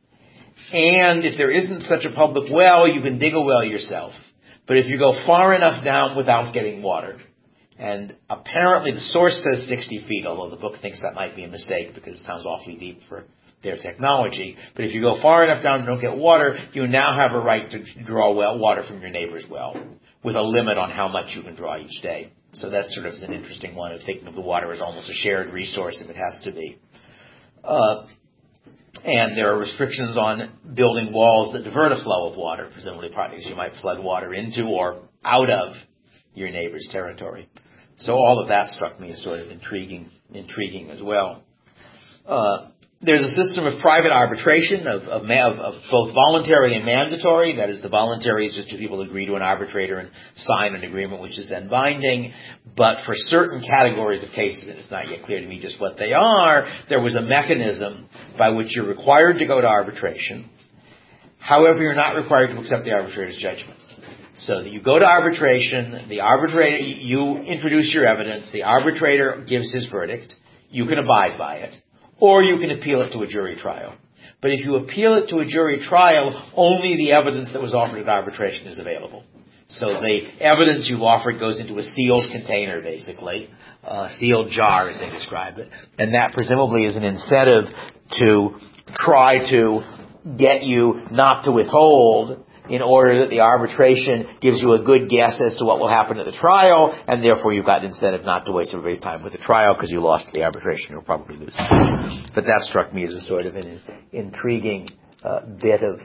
Speaker 1: And if there isn't such a public well, you can dig a well yourself. But if you go far enough down without getting water, and apparently the source says sixty feet, although the book thinks that might be a mistake because it sounds awfully deep for their technology. But if you go far enough down and don't get water, you now have a right to draw well water from your neighbor's well, with a limit on how much you can draw each day. So that sort of is an interesting one of thinking of the water as almost a shared resource if it has to be. Uh, and there are restrictions on building walls that divert a flow of water, presumably partly because you might flood water into or out of your neighbor's territory. So all of that struck me as sort of intriguing, intriguing as well. Uh, There's a system of private arbitration, of, of, of both voluntary and mandatory. That is, the voluntary is just two people agree to an arbitrator and sign an agreement which is then binding. But for certain categories of cases, and it's not yet clear to me just what they are, there was a mechanism by which you're required to go to arbitration. However, you're not required to accept the arbitrator's judgment. So that you go to arbitration, the arbitrator, you introduce your evidence, the arbitrator gives his verdict, you can abide by it. Or you can appeal it to a jury trial. But if you appeal it to a jury trial, only the evidence that was offered at arbitration is available. So the evidence you've offered goes into a sealed container, basically, a sealed jar, as they describe it, and that presumably is an incentive to try to get you not to withhold, in order that the arbitration gives you a good guess as to what will happen at the trial, and therefore you've got an incentive not to waste everybody's time with the trial because you lost the arbitration. You'll probably lose. But that struck me as a sort of an intriguing uh, bit of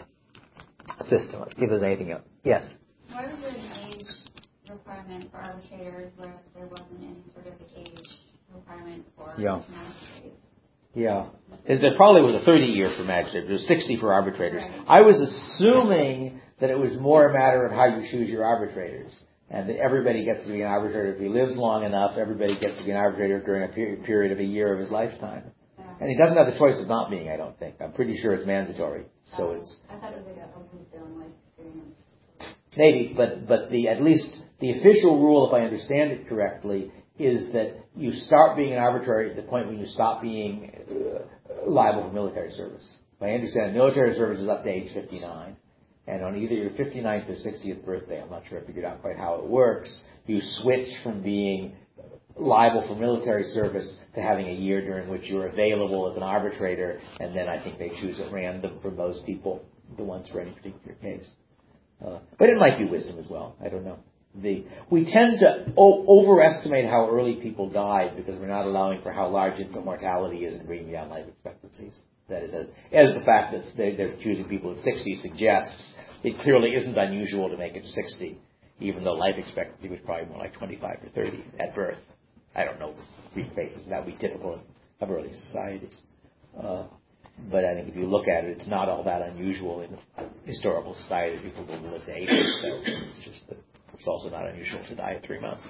Speaker 1: system. Let's see if there's anything else. Yes?
Speaker 9: Why was there an age requirement for arbitrators where there wasn't any sort of age requirement for
Speaker 1: Yeah.
Speaker 9: magistrates?
Speaker 1: Yeah. There probably was a thirty year for magistrates. There was sixty for arbitrators.
Speaker 9: Right.
Speaker 1: I was assuming that it was more a matter of how you choose your arbitrators, and that everybody gets to be an arbitrator if he lives long enough. Everybody gets to be an arbitrator during a period, period of a year of his lifetime.
Speaker 9: Yeah.
Speaker 1: And he doesn't have the choice of not being, I don't think. I'm pretty sure it's mandatory. So it's
Speaker 9: I thought it was like a wisdom life experience.
Speaker 1: maybe, but but the at least the official rule, if I understand it correctly, is that you start being an arbitrator at the point when you stop being uh, liable for military service. I understand military service is up to age fifty-nine. And on either your fifty-ninth or sixtieth birthday, I'm not sure I figured out quite how it works, you switch from being liable for military service to having a year during which you're available as an arbitrator, and then I think they choose at random from those people, the ones for any particular case. Uh, but it might be wisdom as well. I don't know. The, we tend to o- overestimate how early people died because we're not allowing for how large infant mortality is in bringing down life expectancies. That is, a, as the fact that they're, they're choosing people at sixty suggests, it clearly isn't unusual to make it sixty, even though life expectancy was probably more like twenty-five or thirty at birth. I don't know Greek cases. That would be typical of early societies. Uh, but I think if you look at it, it's not all that unusual in historical society. People will live to eighty, so it's just that it's also not unusual to die at three months.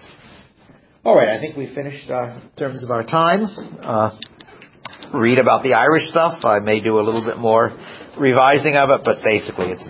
Speaker 1: All right, I think we finished uh, in terms of our time. Uh, read about the Irish stuff. I may do a little bit more revising of it, but basically it's